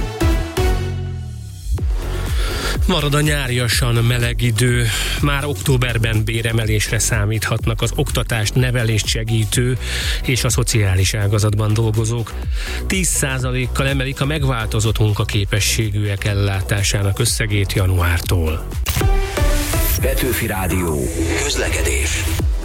Speaker 3: Marad a nyáriasan meleg idő. Már októberben béremelésre számíthatnak az oktatást, nevelést segítő és a szociális ágazatban dolgozók. tíz százalékkal emelik a megváltozott munkaképességűek ellátásának összegét januártól.
Speaker 4: Petőfi Rádió. Közlekedés.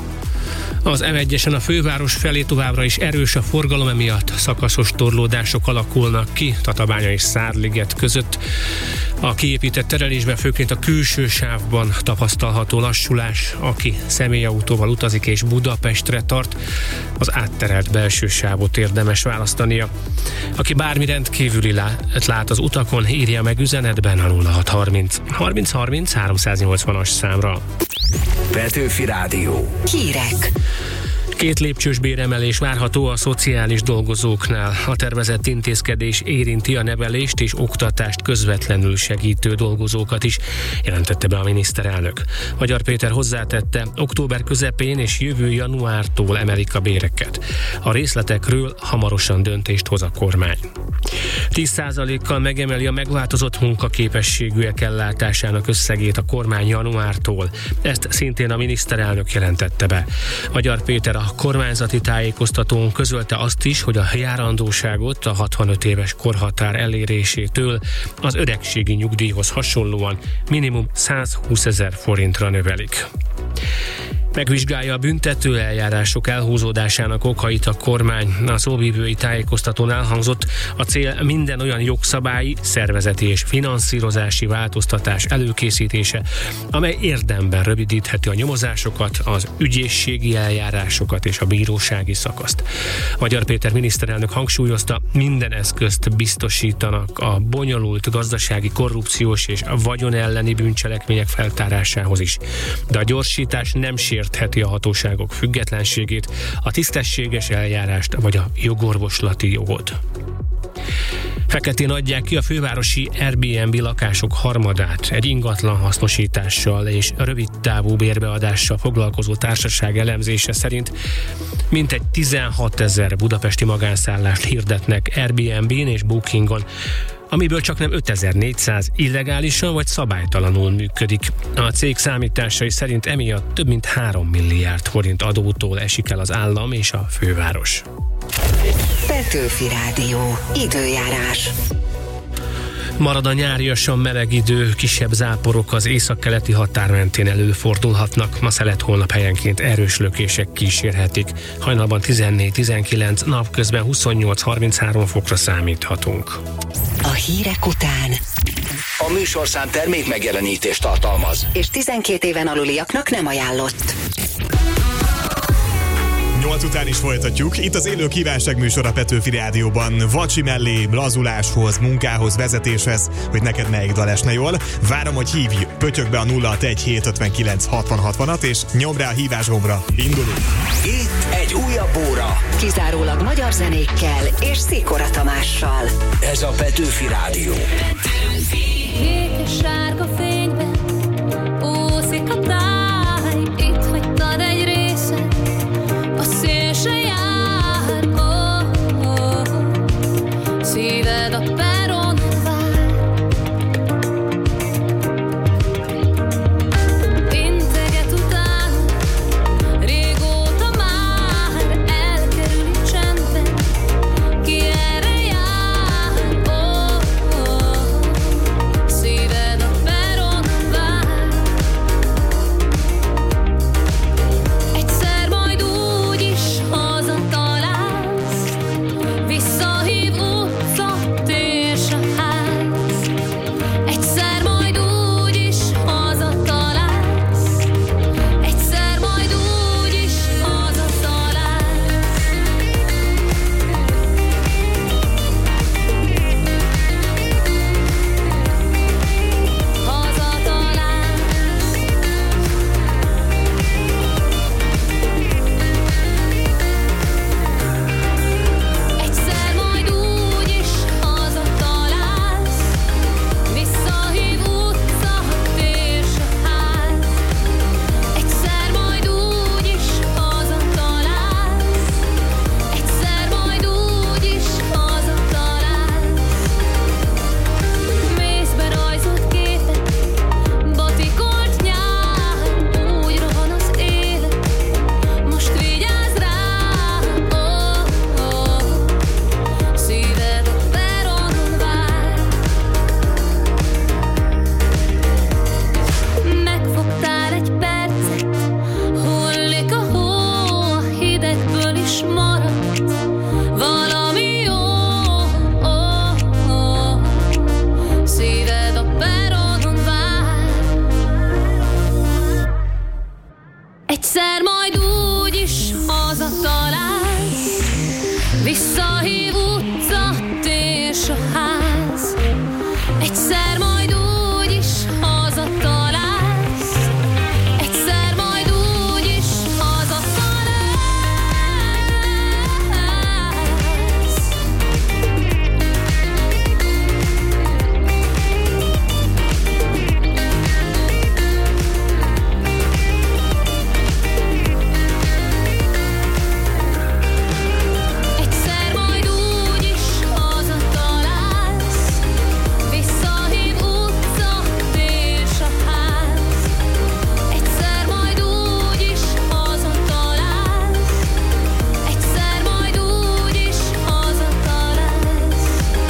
Speaker 3: Az em egyesen a főváros felé továbbra is erős a forgalom, emiatt szakaszos torlódások alakulnak ki Tatabánya és Szárliget között. A kiépített terelésben főként a külső sávban tapasztalható lassulás, aki személyautóval utazik és Budapestre tart, az átterelt belső sávot érdemes választania. Aki bármi rendkívüli lát az utakon, írja meg üzenetben a nulla hat harminc harminc harminc háromszáznyolcvanas számra.
Speaker 4: Petőfi Rádió.
Speaker 2: Hírek.
Speaker 3: Két lépcsős béremelés várható a szociális dolgozóknál. A tervezett intézkedés érinti a nevelést és oktatást közvetlenül segítő dolgozókat is, jelentette be a miniszterelnök. Magyar Péter hozzátette, október közepén és jövő januártól emelik a béreket. A részletekről hamarosan döntést hoz a kormány. tíz százalékkal megemeli a megváltozott munkaképességűek ellátásának összegét a kormány januártól. Ezt szintén a miniszterelnök jelentette be. Magyar Péter a kormányzati tájékoztatón közölte azt is, hogy a járandóságot a hatvanöt éves korhatár elérésétől az öregségi nyugdíjhoz hasonlóan minimum százhúszezer forintra növelik. Megvizsgálja a büntető eljárások elhúzódásának okait a kormány. A szóvivői tájékoztatón elhangzott, a cél minden olyan jogszabályi, szervezeti és finanszírozási változtatás előkészítése, amely érdemben rövidítheti a nyomozásokat, az ügyészségi eljárásokat és a bírósági szakaszt. Magyar Péter miniszterelnök hangsúlyozta, minden eszközt biztosítanak a bonyolult gazdasági, korrupciós és vagyon elleni bűncselekmények feltárásához is. De a gyorsítás nem sértheti a hatóságok függetlenségét, a tisztességes eljárást vagy a jogorvoslati jogot. Feketén adják ki a fővárosi Airbnb lakások harmadát. Egy ingatlan hasznosítással és rövidtávú bérbeadással foglalkozó társaság elemzése szerint mintegy tizenhatezer budapesti magánszállást hirdetnek Airbnb-n és Bookingon, amiből csak nem ötezer-négyszáz illegálisan vagy szabálytalanul működik. A cég számításai szerint emiatt több mint három milliárd forint adótól esik el az állam és a főváros.
Speaker 2: Petőfi Rádió. Időjárás.
Speaker 3: Marad a nyáriasan meleg idő, kisebb záporok az északkeleti határ mentén előfordulhatnak. Ma szelet holnap helyenként erős lökések kísérhetik. Hajnalban tizennégy tizenkilenc, napközben huszonnyolc harminchárom fokra számíthatunk.
Speaker 2: A hírek után
Speaker 4: A műsorszám termék megjelenítést tartalmaz,
Speaker 2: és tizenkét éven aluliaknak nem ajánlott.
Speaker 5: nyolc után is folytatjuk. Itt az élő kívánság műsor a Petőfi Rádióban. Vacsi mellé, lazuláshoz, munkához, vezetéshez, hogy neked melyik dal esne jól. Várom, hogy hívj, pötyög be a nulla hatvanöt hétszázötvenkilenc hatvan hatvanat, és nyomd rá a hívás gombra. Indulunk!
Speaker 4: Itt egy újabb óra.
Speaker 2: Kizárólag magyar zenékkel és Szikora Tamással.
Speaker 4: Ez a Petőfi Rádió.
Speaker 8: Kék és sárga fényben úszik a táj, itt hagytad egy részet, a szél se jár, oh, oh. Szíved a peronon vár. Integet után, régóta már elkerüli csendben, ki erre jár, oh, oh. Szíved a peronon vár. Egyszer majd úgy is hazatalálsz, visszahív utca, tér s a ház. Egyszer majd úgy is hazatalálsz, egyszer majd úgy is hazatalálsz. Egyszer majd úgy is hazatalálsz, visszahív utca, tér s a ház. Egyszer majd úgy is hazatalálsz, egyszer majd úgy is hazatalálsz. Mész be rajzolt képek, batikolt nyár, úgy rohan az élet, most vigyázz rám, oh, oh. Szíved a peronon vár. Megfogtál egy percet, hullik a hó, a hidegből is maradt valami jó, oh, oh. Szíved a peronon vár. Egyszer majd úgy is hazatalálsz, visszahív utca, tér s a ház. Egyszer majd úgy is hazatalálsz, egyszer majd úgy is hazatalálsz. Egyszer majd úgy is hazatalálsz, visszahív utca, tér s a ház. Egyszer majd úgy is hazatalálsz, egyszer majd úgy is hazatalálsz.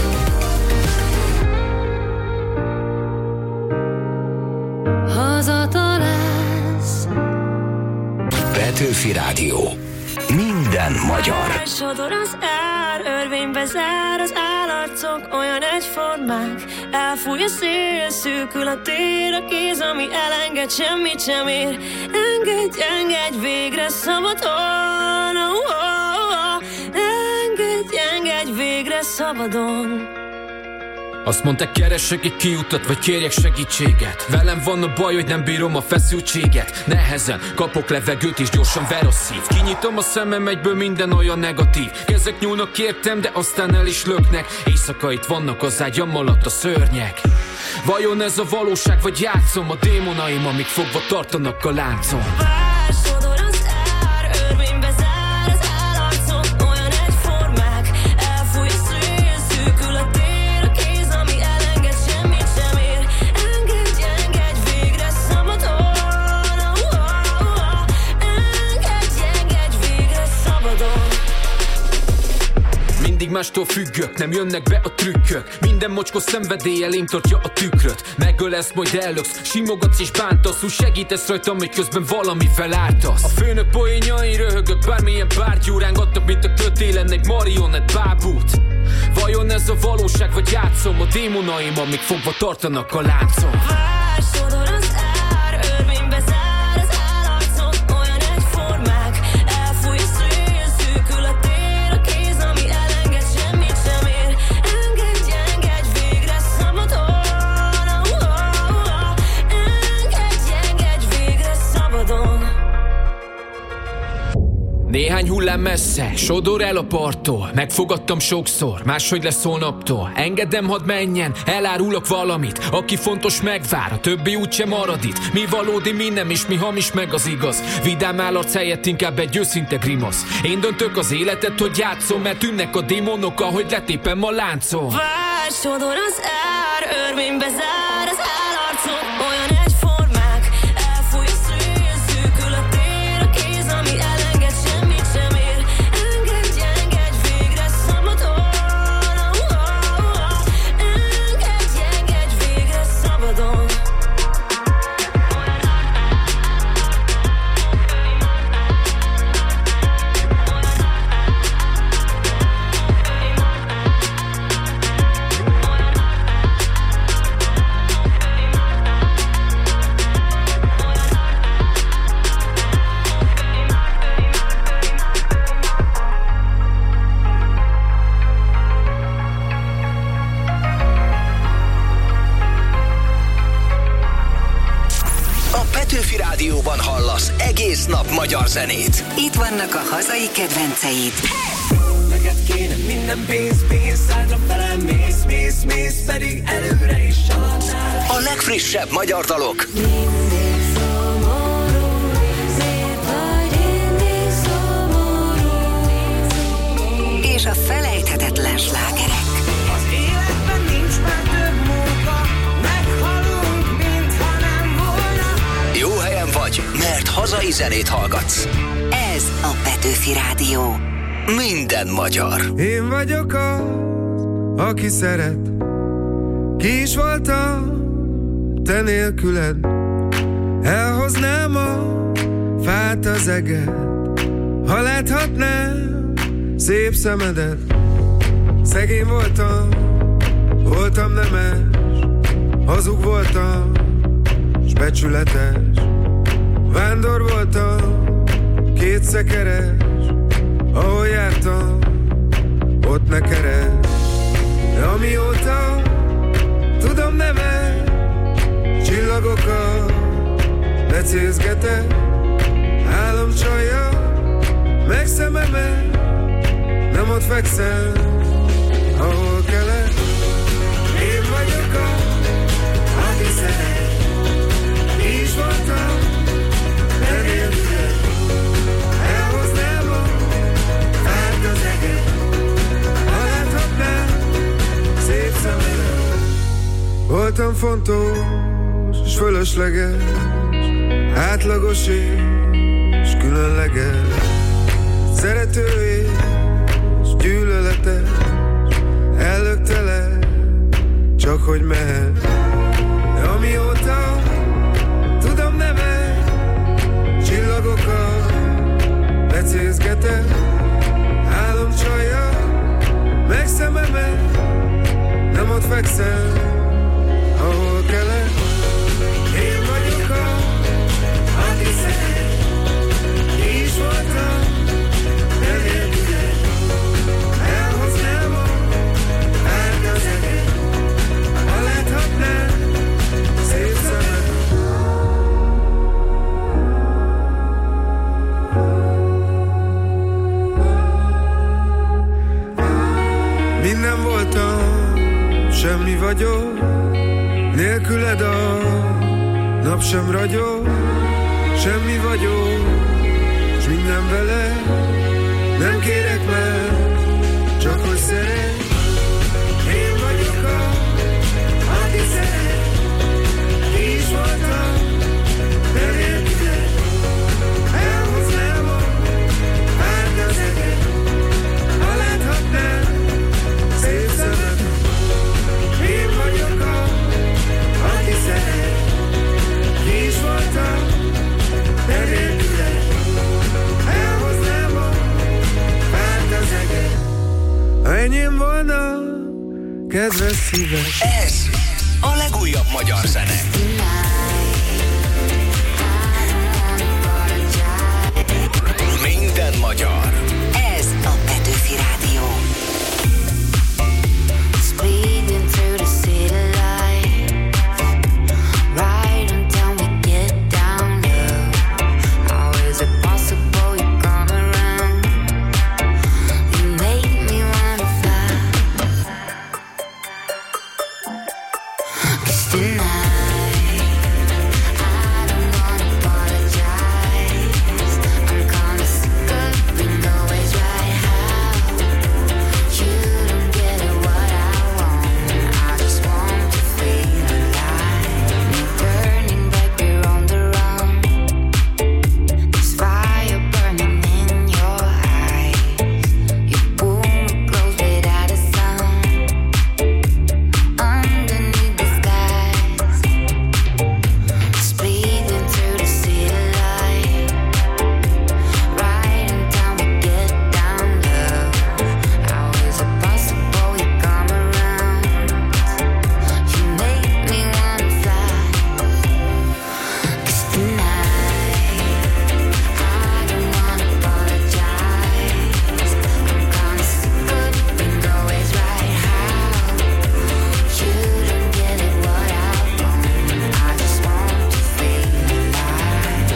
Speaker 8: Hazatalálsz.
Speaker 4: Petőfi Rádió. Minden magyar.
Speaker 8: Sodor az ár, örvénybe zár az állarcok, olyan egyformák. Elfúj a szél, szűkül a tér, a kéz, ami elenged, semmit sem ér. Engedj, engedj végre szabadon, oh, oh, oh. Engedj, engedj végre szabadon.
Speaker 9: Azt mondták, keressek egy kiutat, vagy kérjek segítséget. Velem van a baj, hogy nem bírom a feszültséget. Nehezen kapok levegőt és gyorsan ver a szív. Kinyitom a szemem, egyből minden olyan negatív. Kezek nyúlnak értem, de aztán el is löknek. Éjszaka itt vannak az ágyam alatt a szörnyek. Vajon ez a valóság, vagy játszom? A démonaim, amik fogva tartanak a láncon.
Speaker 8: Sodor az ár, örvénybe zár az állarcok, olyan egyformák. Elfúj a szél, szűkül a tér, a kéz, ami elenged, semmit sem ér. Engedj, engedj végre szabadon, oh, oh, oh. Engedj, engedj végre szabadon.
Speaker 1: mindig mástól függök, nem jönnek be a trükkök. Minden mocskos szenvedély elém tartja a tükröt. Megölesz, majd ellöksz, simogatsz és bántasz. Úgy segítesz rajtam, hogy közben valamivel ártasz. A főnök poénjai röhögök, bármilyen bárgyú rángattak, mint a kötélen egy marionett bábút. Vajon ez a valóság, vagy játszom? A démonaim, amik fogva tartanak a láncon.
Speaker 8: Sodor az ár, örvénybe zár az állarcok, olyan egyformák. Elfúj a szél, szűkül a tér, a kéz, ami elenged, semmit sem ér. Engedj, engedj végre szabadon. Engedj, engedj végre szabadon.
Speaker 1: Néhány hullám messze, sodor el a parttól. Megfogadtam sokszor, máshogy lesz holnaptól. Engedem, hadd menjen, elárulok valamit. Aki fontos megvár, a többi úgysem marad itt. Mi valódi, mi nem, és mi hamis meg az igaz. Vidám állarc helyett inkább egy őszinte grimasz. Én döntök az életet, hogy játszom, mert tűnnek a démonok, ahogy letépem a láncon.
Speaker 8: Várj, sodor az ár, örvénybe zár az állarcok, olyan egyformák. Elfúj a szél, szűkül a tér, a kéz, ami elenged, semmit sem ér. Engedj, engedj végre szabadon. Engedj, engedj végre szabadon.
Speaker 4: Petőfi Rádióban hallasz egész nap magyar zenét.
Speaker 2: Itt vannak a hazai kedvenceid.
Speaker 18: Neked kéne minden pénz, pénz, szádra felem, mész, mész, mész, pedig előre is családnál.
Speaker 4: A legfrissebb magyar dalok.
Speaker 2: És a felejthetetlen slágerek.
Speaker 18: Az életben nincs már több munka, meghalunk, mintha nem volna.
Speaker 4: Jó helyen vagy, mert hazai zenét hallgatsz.
Speaker 2: Ez a Petőfi Rádió.
Speaker 4: Minden magyar.
Speaker 6: Én vagyok az, aki szeret. Ki is voltam te nélküled. Elhoznám a fát az eget, ha láthatnám szép szemedet. Szegény voltam, voltam nemes, hazug voltam, s becsületes. Vándor voltam, két szekeres, ahol jártam, ott ne keres. De amióta tudom nevet, csillagokat lecézgetek. Álomcsalja meg szememet, nem ott fekszem, ahol kellett. Én vagyok az, aki szeret. Ki is voltam, de nélküled. Elhoznám a fát az eget, ha láthatnám szép szemedet. Voltam fontos és fölösleges, átlagos és különleges, szerető és gyűlöletes, ellöktelek, csak hogy mehet. De amióta tudom nevet, csillagokat lecézgetek. Álomcsalja meg szememet, nem ott fekszem, ahol kellett. Én vagyok az, aki szeret. Ki is voltam, de nélküled. Elhoznám a fát az eget, ha láthatnám szép szemed. Minden voltam, semmi vagyok, nélküled a nap sem ragyog. Semmi vagyok, s minden vele, nem kérek meg, csak hogy szeret. Én vagyok az, aki szeret. Ki is voltam, de nélküled. Elhoznám a fát az eget, ha láthatnám
Speaker 18: enyém volna kedves szívem.
Speaker 4: Ez a legújabb magyar zene. Minden magyar.
Speaker 2: Ez a Petőfi Rádió.
Speaker 17: Speeding through the city light, right until we get down low. How is it possible you come around? You make me wanna fly. 'Cause tonight I don't wanna apologize. I'm kinda sick of being always right. How you don't get it what I want. I just want to feel alive. You're burning like you're on the run. There's fire burning in your eyes. You pull me close without a sound. Underneath the skies, speeding through the city light, right until we get down low. How is it possible you come around? You make me wanna fly. 'Cause tonight I don't wanna apologize. I'm kinda sick of being always right. How you don't get it what I want. I just want to feel alive.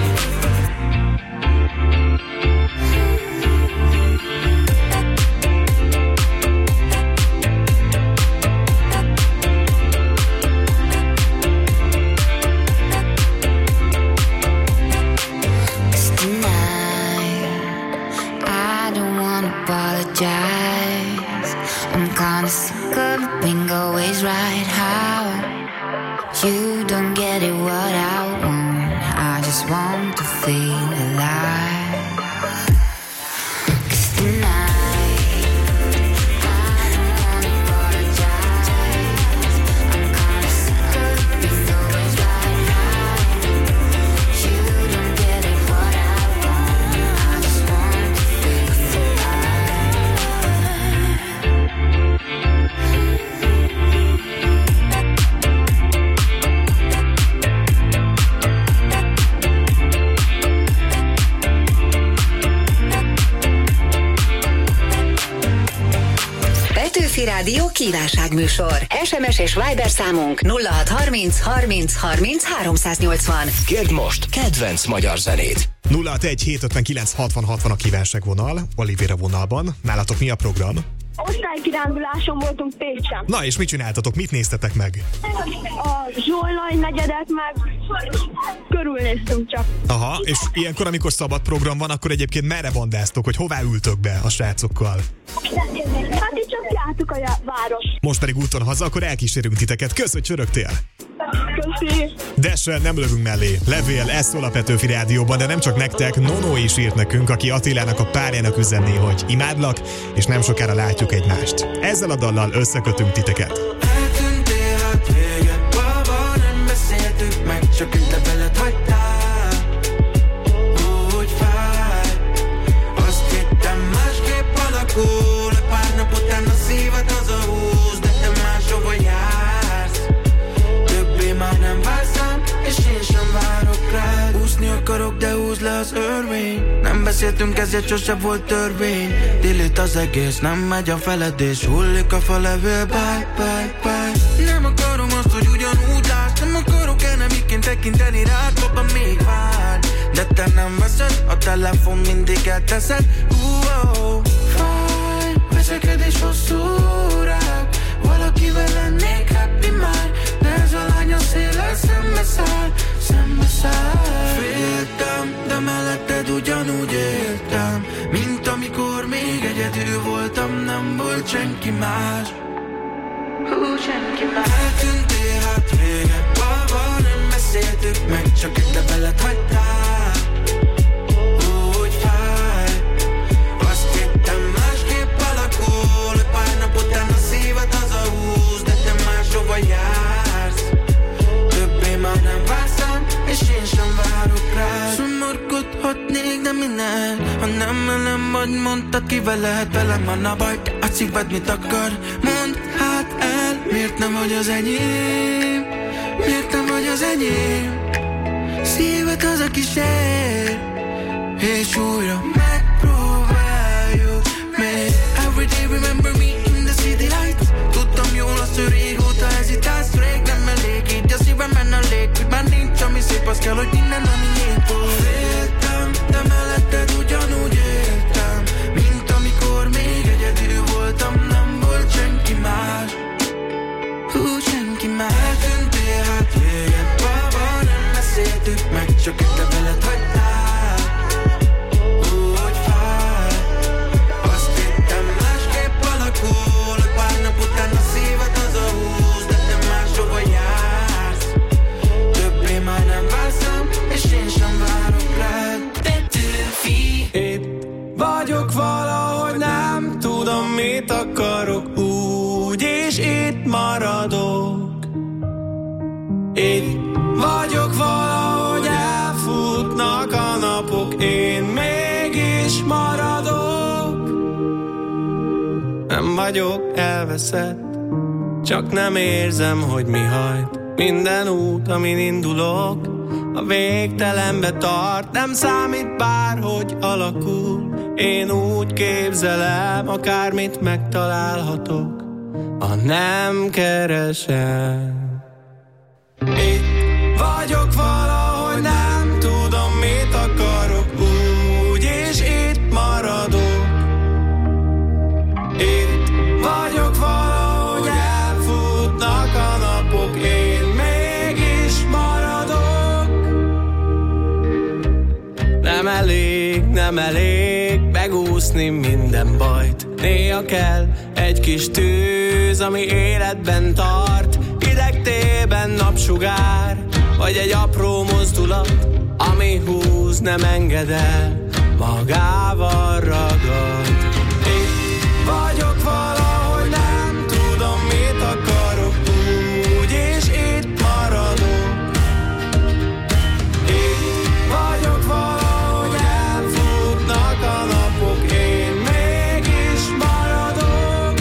Speaker 17: Cause tonight I don't wanna apologize. I'm kinda sick of being always right. How you don't get it what I want. I just want to feel alive. 'Cause tonight I don't wanna apologize. I'm kinda sick of being always right. How you don't get it what I want. I just want to feel
Speaker 2: Petőfi Rádió kívánságműsor. es em es és Viber számunk nulla hat harminc harminc harminc háromszáznyolcvan.
Speaker 4: Kérd most kedvenc magyar zenét.
Speaker 5: nulla hat egy hét ötvenkilenc hatvan hatvan a kívánságvonal, Olivéra vonalban. Nálatok mi a program?
Speaker 7: Osztálykiránduláson voltunk Pécsen.
Speaker 5: Na és mit csináltatok? Mit néztetek meg?
Speaker 7: A Zsolnay negyedet meg körülnéztünk csak.
Speaker 5: Aha, és ilyenkor, amikor szabad program van, akkor egyébként merre bandáztok, hogy hová ültök be a srácokkal?
Speaker 7: Hát itt csak jártuk a já- város.
Speaker 5: Most pedig úton haza, akkor elkísérünk titeket. Kösz, hogy csörögtél!
Speaker 7: Köszi.
Speaker 5: De se, nem lövünk mellé. Levél, ez szól a Petőfi Rádióban, de nem csak nektek. Nono is írt nekünk, aki Attilának a párjának üzenné, hogy imádlak, és nem sokára látjuk egymást. Ezzel a dallal összekötünk titeket.
Speaker 18: Eltűntél, hát vége, baba, nem beszéltük meg, csak itt a veled hagytál. Úgy fáj, azt hittem másképp alakul, a pár nap után a szíved hazahúz, de te máshova jársz. Többé már nem vársz rám, és én sem várok rád. Úszni akarok, de húzd le az örvény. Nem beszéltünk, ezért sose volt törvény. Tilit az egész, nem megy a feledés, hullik a falevél, bye, bye, bye. Nem akarom azt, hogy ugyanúgy lásd, nem akarok enemiként tekinteni rád, baba még vár. De te nem veszed, a telefon mindig elteszed. Uh-oh, fáj, veszekedés hosszú órák, valakivel lennék happy már, de ez a lány a széllel szembeszáll, szembeszáll. Féltem, de melletted ugyanúgy éltem, mint amikor még egyedül voltam, nem volt senki más. Hú, senki más. Eltűntél, hát vége, baba, nem beszéltük meg, csak itt a veled hagytál. Úgy fáj, azt hittem másképp alakul, pár nap után a szíved hazahúz, de te máshova jársz. Többé már nem vársz rám, és én sem várok rád. Szomorkodhatnék, de minek, ha nem velem vagy, mondtad
Speaker 11: akivel lehet velem van a baj. A szíved mit akar? Mondd hát el, miért nem vagy az enyém? Miért nem vagy az enyém? Szíved az, aki sér, és újra megpróbáljuk még. Every day remember me in the city lights. Tudtam jól azt, hogy régóta hezitálsz. Rég nem elég, így a szívemen a lég. Hogy már nincs, ami szép, az kell, hogy minden, ami nyílt volt. Féltem, de melletted ugyanúgy éltem, mint amikor még egyedül voltam. Nem volt senki más, hú, senki más. Eltűntél, hát véged baba, nem beszéltük meg, csak itt a veled hagytál. Hú, hogy fáj, azt hittem másképp alakul, hogy pár nap után a szíved az a húz, de te máshova jársz. Többé már nem vársz rám, és én sem várok rád.
Speaker 22: Petőfi. Itt vagyok valahogy, nem tudom mit akarok, úgy és itt maradok. Itt vagyok valahogy, elfutnak a napok, én mégis maradok. Nem vagyok elveszett, csak nem érzem, hogy mi hajt. Minden út, amin indulok, a végtelenbe tart. Nem számít bárhogy alakul, én úgy képzelem, akármit megtalálhatok, ha nem keresem. Itt vagyok valahogy, nem tudom mit akarok, úgy és itt maradok. Itt vagyok valahogy, elfutnak a napok, én mégis maradok. Nem elég, nem elég megúszni minden bajt. Néha kell egy kis tűz, ami életben tart. Idegtében napsugár, vagy egy apró mozdulat, ami húz, nem enged el, magával ragad. Itt vagyok valahogy, nem tudom mit akarok, úgy és itt maradok. Itt vagyok valahogy, elfutnak a napok, én mégis maradok.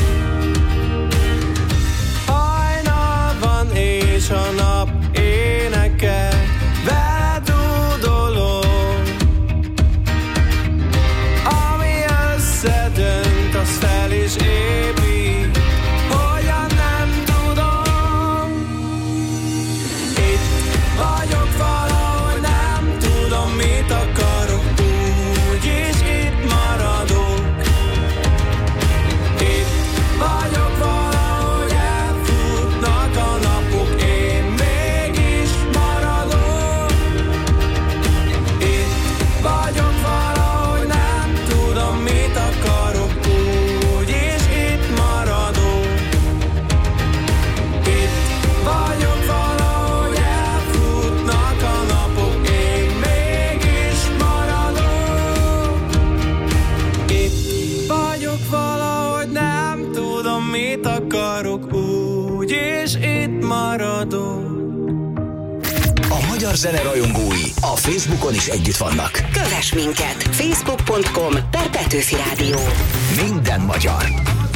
Speaker 22: Hajnal van és a nap énekel, veled dúdolok. Ami összedönt, az fel is épít, hogyan nem tudom. Itt vagyok valahogy, nem tudom mit akarok, úgy és itt maradok. Itt vagyok valahogy, elfutnak a napok, én mégis maradok. Itt vagyok valahogy, nem tudom mit akarok, úgy és itt maradok. Itt vagyok valahogy, elfutnak a napok, én mégis maradok. Itt vagyok valahogy, nem tudom mit akarok, úgy és itt maradok.
Speaker 4: A magyar zene rajongói a Facebookon is együtt vannak.
Speaker 2: Kövess minket! facebook pont com per Petőfi Rádió.
Speaker 4: Minden magyar.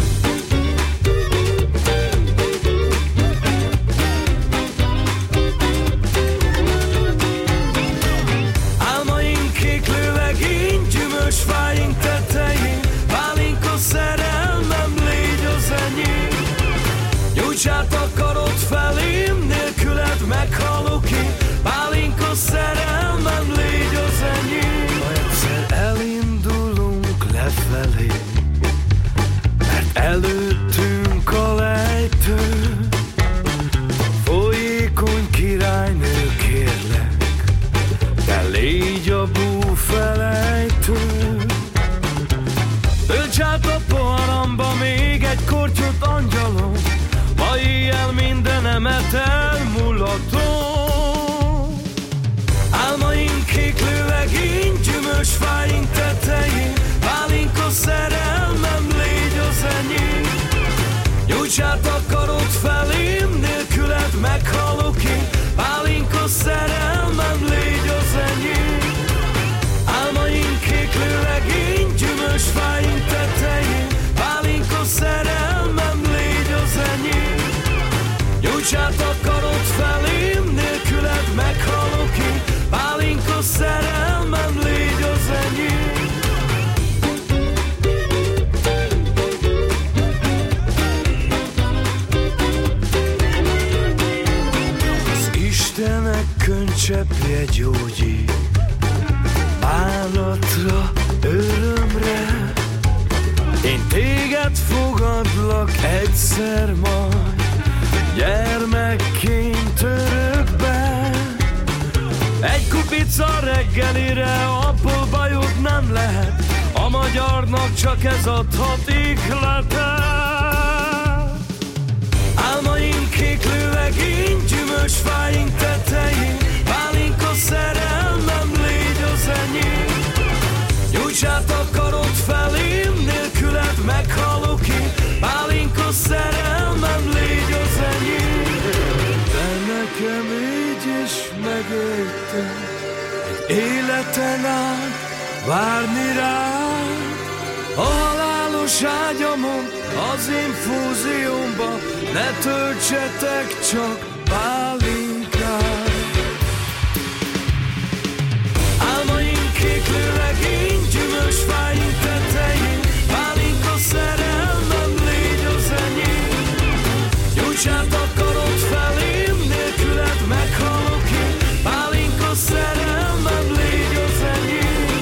Speaker 22: Álmaink kék lőlegény, gyümölcs fáink tetején, pálinkos szerelmem, légy az enyém. Nyújts át a karod felém, nélküled meghalok én, pálinkos szerelmem, légy az enyém. Ha egyszer elindulunk lefelé, mert előttünk a lejtő, folyékony királynő, kérlek, de légy a búfelejtő. Ölts át a poharamba még egy kortyot, angyalom, ma éjjel mindenemet elmulatom. Álmaink kék lőlegény, gyümölcs fáink tetején, pálinkos szerelmem, légy az enyém. Nyújts át a karod felém, nélküled meghalok én, pálinkos szerelmem, légy az enyém. Álmaink kék lőlegény, gyümölcs fáink tetején, Nyújtsát akarod felém, nélküled meghalok én. Pálinka szerelmem, légy az enyém. Az Istenek könycseppje gyógyít bánatra, örömre. Én téged fogadlak egyszer majd, gyermekként örökbe. Egy kupica reggelire, abból bajod nem lehet, a magyarnak csak ez adhat ihlete. Álmaink kéklő legény, gyümölcsfáink tetején, pálinka szerelmem, légy az enyém. Nyújtsát akarod felém, nélküled meghalok én. Pálinka szerelmem, légy az enyém. De nekem így is megértem, egy életen át várni rád. A halálos ágyamon, az infúziómba, ne töltsetek csak pálinkát. Álmaink kéklő legény, gyümölcsfáink tetején, pálinka szerelmem, légy az enyém. Nyújtsát akarod felém, nélküled meghalok én. Pálinka szerelmem, légy az enyém.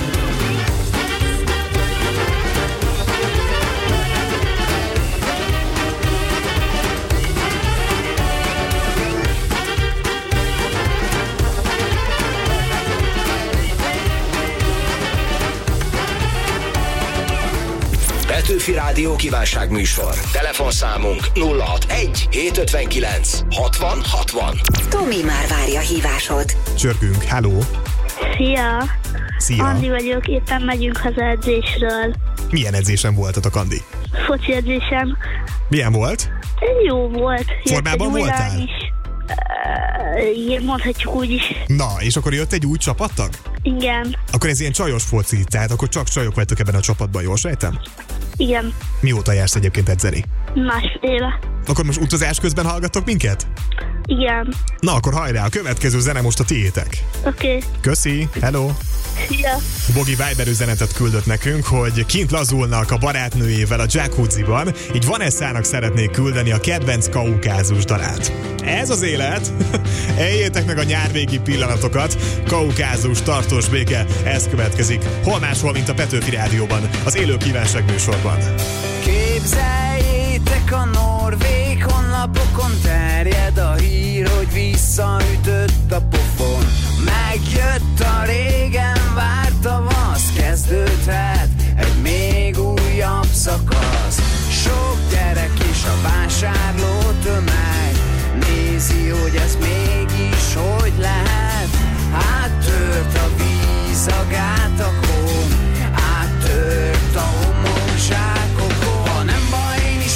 Speaker 4: Petőfi Rádió kívánságműsor. Telefonszámunk nulla hatvanegy hétszázötvenkilenc hatvan hatvan.
Speaker 2: Tomi már várja hívásod.
Speaker 5: Csörgünk, hello.
Speaker 7: Szia!
Speaker 5: Szia.
Speaker 7: Andi vagyok, éppen megyünk haza edzésről.
Speaker 5: Milyen edzésen voltatok, Andi?
Speaker 7: Foci edzésem.
Speaker 5: Milyen volt?
Speaker 7: Jó volt. Jött
Speaker 5: Formában
Speaker 7: egy új
Speaker 5: voltál?
Speaker 7: lány is. Uh, igen, mondhatjuk úgy is.
Speaker 5: Na, és akkor jött egy új csapattag?
Speaker 7: Igen,
Speaker 5: Akkor ez ilyen csajos foci, tehát akkor csak csajok vagytok ebben a csapatban, jól sejtem?
Speaker 7: igen.
Speaker 5: Mióta jársz egyébként edzeni?
Speaker 7: Másfél éve.
Speaker 5: Akkor most utazás közben hallgattok minket?
Speaker 7: Igen.
Speaker 5: Na akkor hajrá, a következő zene most a tiétek.
Speaker 7: Oké. Okay.
Speaker 5: Köszi, hello!
Speaker 7: Szia!
Speaker 5: Bogi Viber üzenetet küldött nekünk, hogy kint lazulnak a barátnőjével a jacuzziban, így Vanessának szeretnék küldeni a kedvenc kaukázus dalát. Ez az élet! Éljétek meg a nyárvégi pillanatokat, kaukázus, tartós béke, ez következik. Hol máshol, mint a Petőfi Rádióban, az élő kívánság műsorban.
Speaker 11: Képzeljétek, a norvég honlapokon terjed a hír, hogy visszaütött a pofon. Megjött a régen várt tavasz, kezdődhet egy még újabb szakasz. Sok gyerek és a vásárló tömeg nézi, hogy ez mégis hogy lehet. Áttört a víz a gátakon, áttört a homokzsákokon. Ha nem baj, én is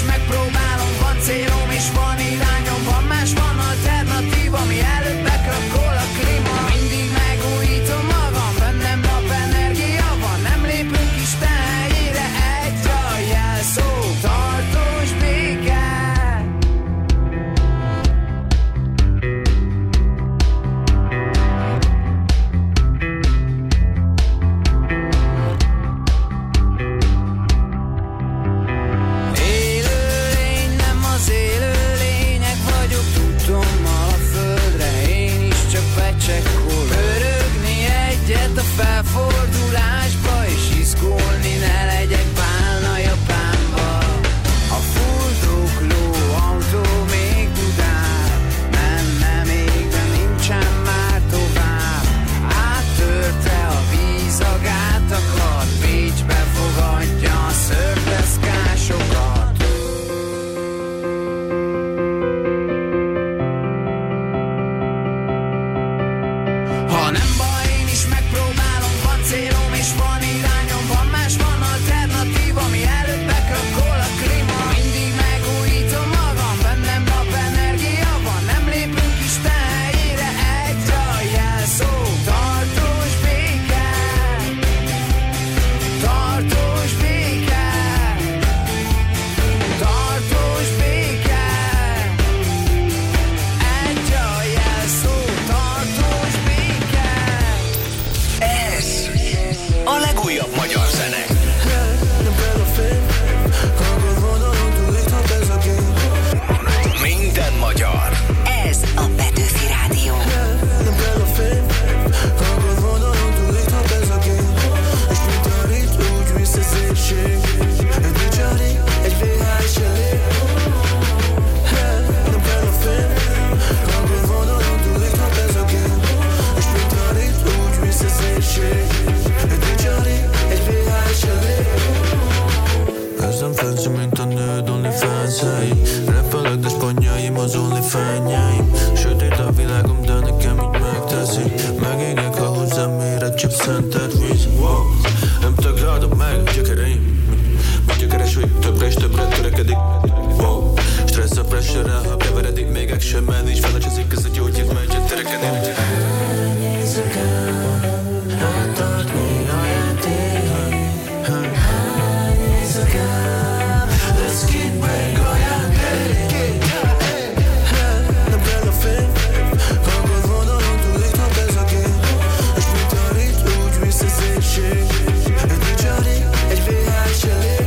Speaker 22: fánszáim, repelek, pontjaim az OnlyFans-jaim. Sötét a világom, de nekem így megteszi. Megégek, ha hozzám méret, csak szentelt víz. Wow. Nem tagadom meg a gyökereim. Mi gyökeres vagyok, többre és többre törekedik. Wow. Stressz a pressure-rel, ha keveredik. Még action-ben nincs felacsozik, ez a gyógyír megy a tereken. Hány éjszakán átad mi a játék? Hány éjszakán lesz kint meg a játék? Nem kell a fény, hangod vonalon túl itt van ez a gép. És mint a rit, úgy visz az éjség. Egy nincs a rit, egy vé há es elég.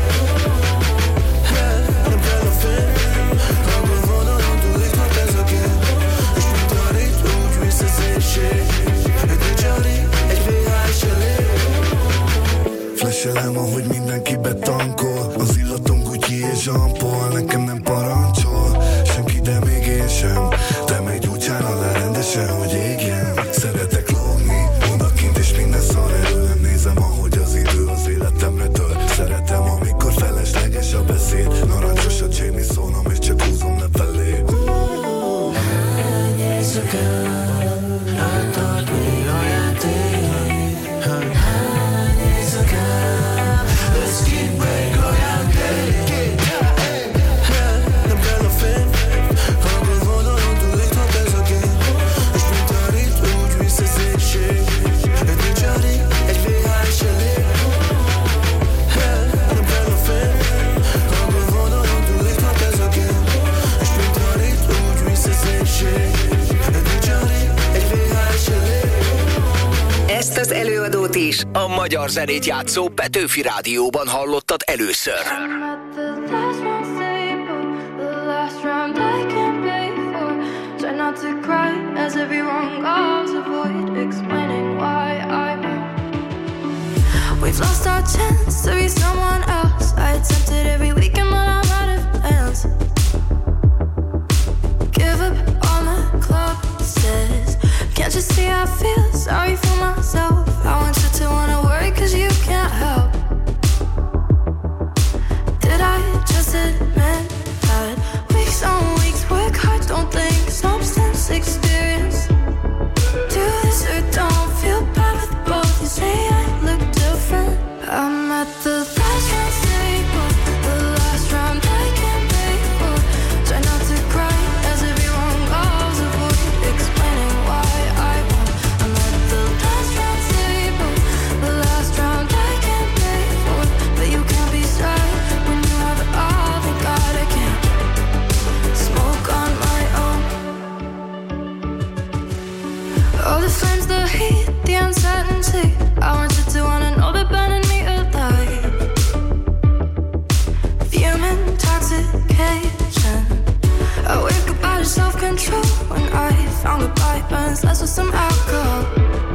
Speaker 22: Nem kell a fény, hangod vonalon túl itt van ez a gép. És mint a rit, úgy visz az éjség. Egy nincs a rit, egy vé há es elég.
Speaker 6: Flashelem, ahogy mindenki betankol. Az illatom Gucci és Jean Paul. Nekem nem parancsol senki, de még én sem. De megy útján alá rendesen, hogy égjen. Szeretek lógni odakint és minden szar erő. Nem nézem, ahogy az idő az életemre tör. Szeretem, amikor felesleges a beszéd. Narancsos a Jamie szónom és csak húzom lefelé.
Speaker 22: Hány éjszakán átad mi a játék? Hány éjszakán lesz kint meg a játék? Nem kell a fény, hangod vonalon túl itt van ez a gép. És mint a rit, úgy visz az éjség. Egy nincs a rit, egy vé há es elég. Nem kell a fény, hangod vonalon túl itt van ez a gép. És mint a rit, úgy visz az éjség. Egy nincs a rit, egy vé há es elég.
Speaker 2: Ezt az előadót is
Speaker 4: A magyar zenét játszó Petőfi Rádióban hallottad először.
Speaker 8: Try not to cry as everyone goes. Avoid explaining why I We've lost our chance to be someone else. I attempted every weekend but I'm out of plans. Give up on the club says. Can't you see I feel sorry for myself? I want you to wanna worry cause you can't help. Did I just admit that weeks on weeks work hard, don't think substance experience? Do this or don't feel bad with both. You say I look different. I'm at the last round table, the last round I can't pay for. Try not to cry as everyone goes. Avoid explaining why I won't. I'm at the last round table, the last round I can't pay for. But you can't be sad when you have it all. Thank God I can't smoke on my own. All the flames, the heat, the uncertainty. I want you to wanna know they're burning me alive. Human intoxication. I wake up out of self-control when I found goodbye burns less with some alcohol.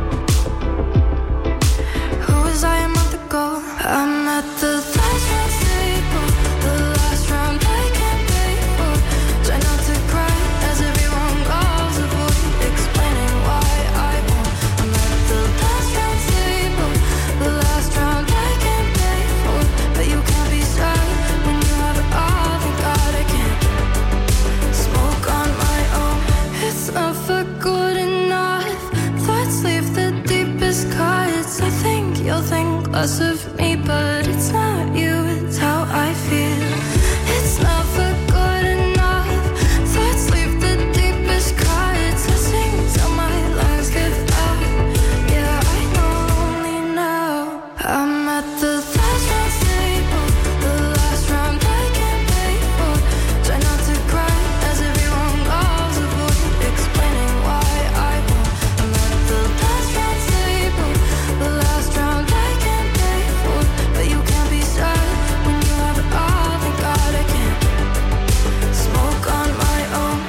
Speaker 8: Who was I a month ago? I'm at the last round table, the last round I can't pay for. Try not to cry as everyone goes. Avoid explaining why I won't. I'm at the last round table, the last round I can't pay for. But you can't be sad when you have it all. Thank God I can't smoke on my own. It's never good enough. Thoughts leave the deepest cuts. I think you'll think less of me, but it's not you, it's how I feel. It's never good enough. Thoughts leave the deepest cuts. I sing till my lungs give out. Yeah, I know only now. I'm at the last round table, the last round I can't pay for. Try not to cry as everyone goes. Avoid explaining why I won't. I'm at the last round table, the last round I can't pay for. But you can't be sad when you have it all. Thank God I can't smoke on my own.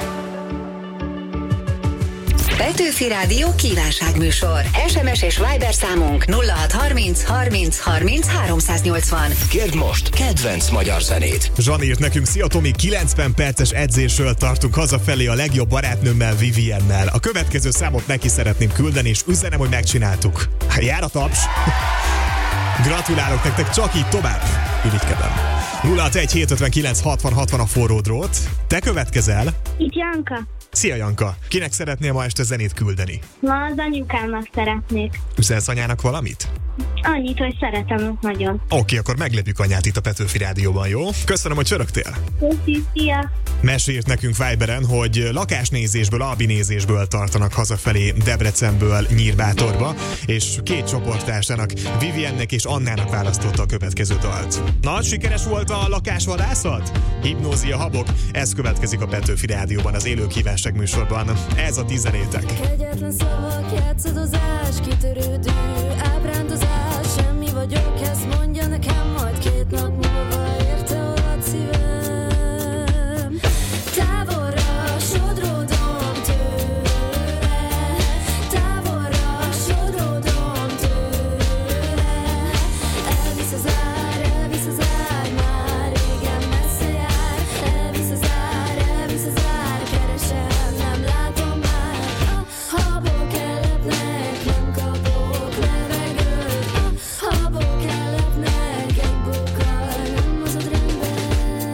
Speaker 2: Petőfi Rádió kívánságműsor. es em es és Viber számunk nulla hat harminc harminc harminc háromszáznyolcvan.
Speaker 4: Kérd most kedvenc magyar zenét.
Speaker 5: Zsani írt nekünk, szia Tomi, kilencven perces edzésről tartunk hazafelé a legjobb barátnőmmel, Viviennel. A következő számot neki szeretném küldeni, és üzenem, hogy megcsináltuk. Jár a taps! Gratulálok nektek, csak így tovább! Irigykedem. nulla hat egy hét ötvenkilenc hatvan hatvan a forró drót. Te következel.
Speaker 7: Itt Janka.
Speaker 5: Szia Janka! Kinek szeretnél ma este zenét küldeni?
Speaker 7: Ma az anyukámnak szeretnék.
Speaker 5: Üzensz anyának valamit?
Speaker 7: Annyit, hogy szeretem őt nagyon.
Speaker 5: Oké, akkor meglepjük anyát itt a Petőfi Rádióban, jó? Köszönöm, hogy csörögtél.
Speaker 7: Köszi, szia!
Speaker 5: Mesélt nekünk Viberen, hogy lakásnézésből, albinézésből tartanak hazafelé Debrecenből Nyírbátorba, és két csoporttársának, Viviennek és Annának választotta a következő dalt. Na, sikeres volt a lakásvadászat? Hipnózia habok, ez következik a Petőfi Rádióban, az élő kívánság műsorban. Ez a tizenétek.
Speaker 8: Kegyetlen szavak, játszadozás, kitörődő ábrándozás, semmi vagyok, ezt mondja nekem, majd két nap múlva érte alatt szívem. Távolra sodródom tőle, távolra sodródom tőle. Elvisz az ár, elvisz az ár, már régen messze jár. Elvisz az ár, elvisz az ár, keresem, nem látom már. A habok ellepnek, nem kapok levegőt. A habok ellepnek, egy bukkal nem mozog rendben.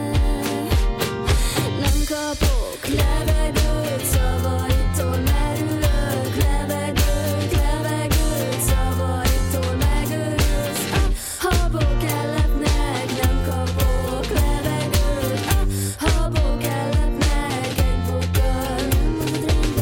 Speaker 8: Nem kapok levegőt, szavaitól merülök. Levegőt, levegőt, szavaitól megőrülsz. A habok ellepnek, nem kapok levegőt. A habok ellepnek, egy bukkal nem mozog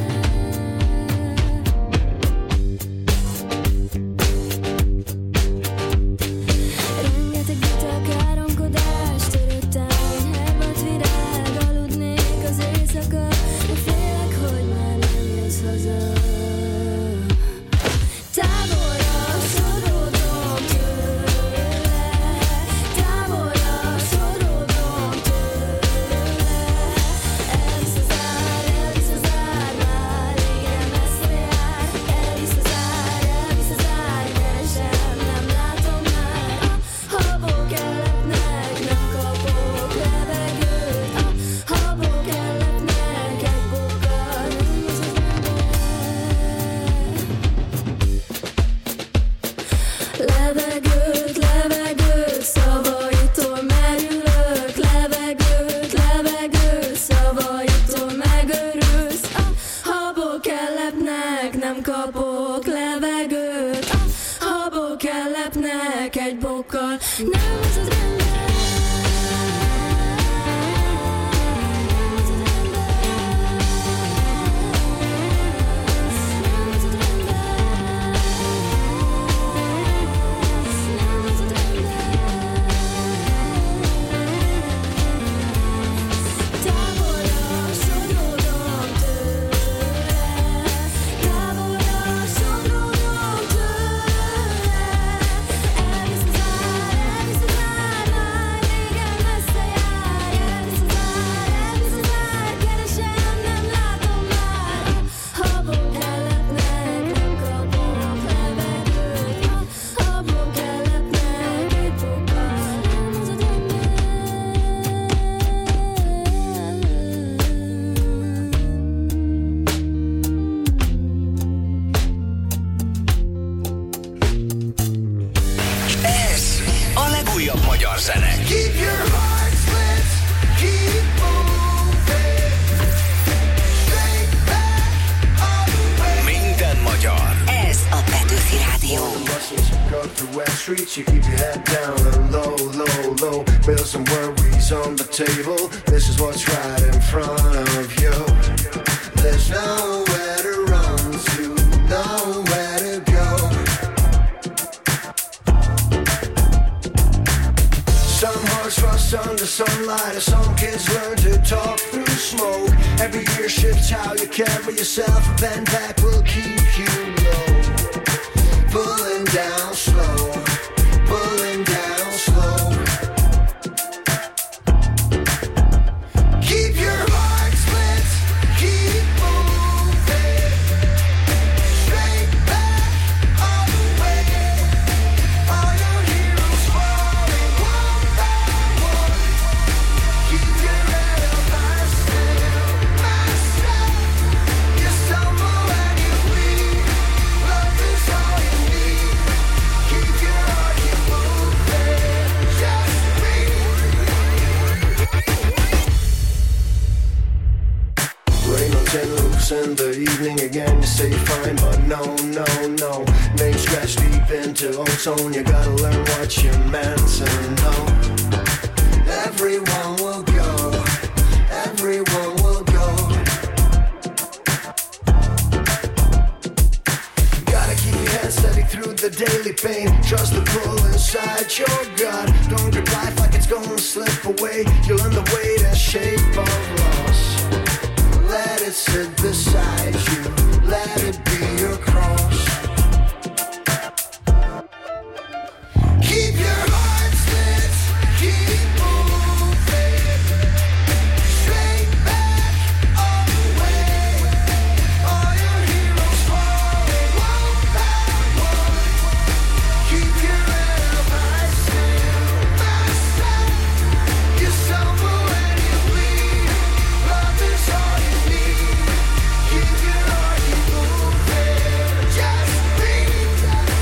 Speaker 8: rengeteg vita, káromkodás, törött táj, elvadt virág, aludnék az éjszaka, de félek, hogy már nem jössz haza. Távolra sodródom tőle, távolra sodródom tőle. Elvisz az ár, elvisz az ár, már régen messze jár. Elvisz az ár, elvisz az ár, keresem, nem látom már. A habok ellepnek, nem kapok levegőt. A habok ellepnek, egy bukkal nem mozog levegőt, levegőt, szavaitól merülök. Levegőt, levegőt, szavaitól megőrülsz. A habok ellepnek, nem kapok levegőt. A habok ellepnek, egy bokkal nem mozog rendben. Távolra sodródom tőle, távolra sodródom tőle. Elvisz az ár, elvisz az ár, már régen messze jár. Elvisz az ár, elvisz az ár, keresem, nem látom már. A habok ellepnek, nem kapok levegőt. A habok ellepnek, egy bukkal nem mozog
Speaker 4: Ez a legújabb magyar zene.
Speaker 18: Keep your heart split, keep moving. Straight back, all the way.
Speaker 4: Minden magyar.
Speaker 2: Ez a Petőfi Rádió.
Speaker 6: Go through West Street, you keep your head down and low, low, low. Build some worries on the table. This is what's right in front of you. There's nowhere to run to, nowhere to go. Some hearts rust under sunlight, and some kids learn to talk through smoke. Every year shifts how you carry yourself, a bend back will keep you low. Pulling down slow, pulling down slow. Keep your heart split, keep moving. Straight back, all the way. All your heroes falling one by one. Keep your head up, I still myself. You stumble and It's in the evening again, you say you're fine, but no, no, no. Name scratched deep into ozone, you gotta learn what you're meant to know. Everyone will go, everyone will go. Gotta keep your head steady through the daily pain. Trust the pull inside your gut. Don't grip life like it's gonna slip away. You'll learn the weight and shape of loss. Let it sit beside you, let it be your cross. Keep your heart set, keep moving, straight back all the way. All your heroes fall one by one. Keep your head up high, still myself. You stumble and you bleed, love is all you need. Keep your heart, keep moving, just breathe.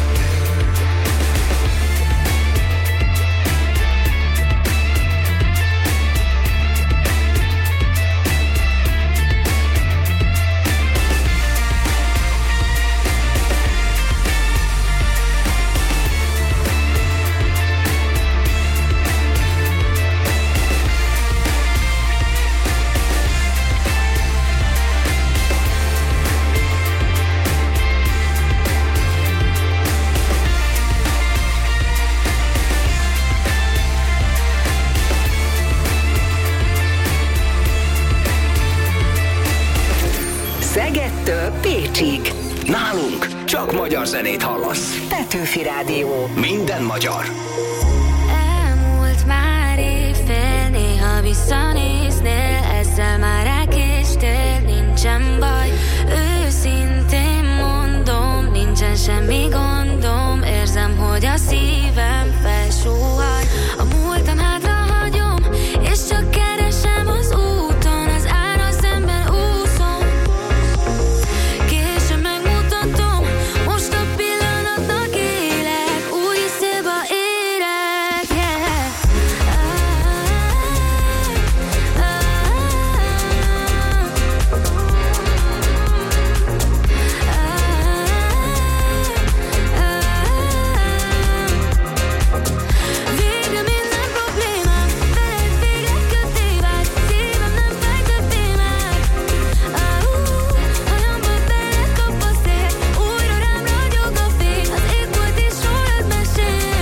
Speaker 2: Szegedtől Pécsig.
Speaker 4: Nálunk csak magyar zenét hallasz.
Speaker 2: Petőfi Rádió.
Speaker 4: Minden magyar.
Speaker 8: Elmúlt már évfél, néha visszanéznél, ezzel már elkéstél, nincsen baj. Őszintén mondom, nincsen semmi gondom, érzem, hogy a szívem felsóhaj. A múltam hátra hagyom, és csak keresem az úton, az ára szemben úszom. Később megmutatom, most a pillanatnak élek, új szélba érek, yeah. Végre minden problémám, veled végre köté vágy, szívem nem fejtötté már. Hajamba beled kap a szél, újra rám ragyog a fény, az ég volt és rólad mesél.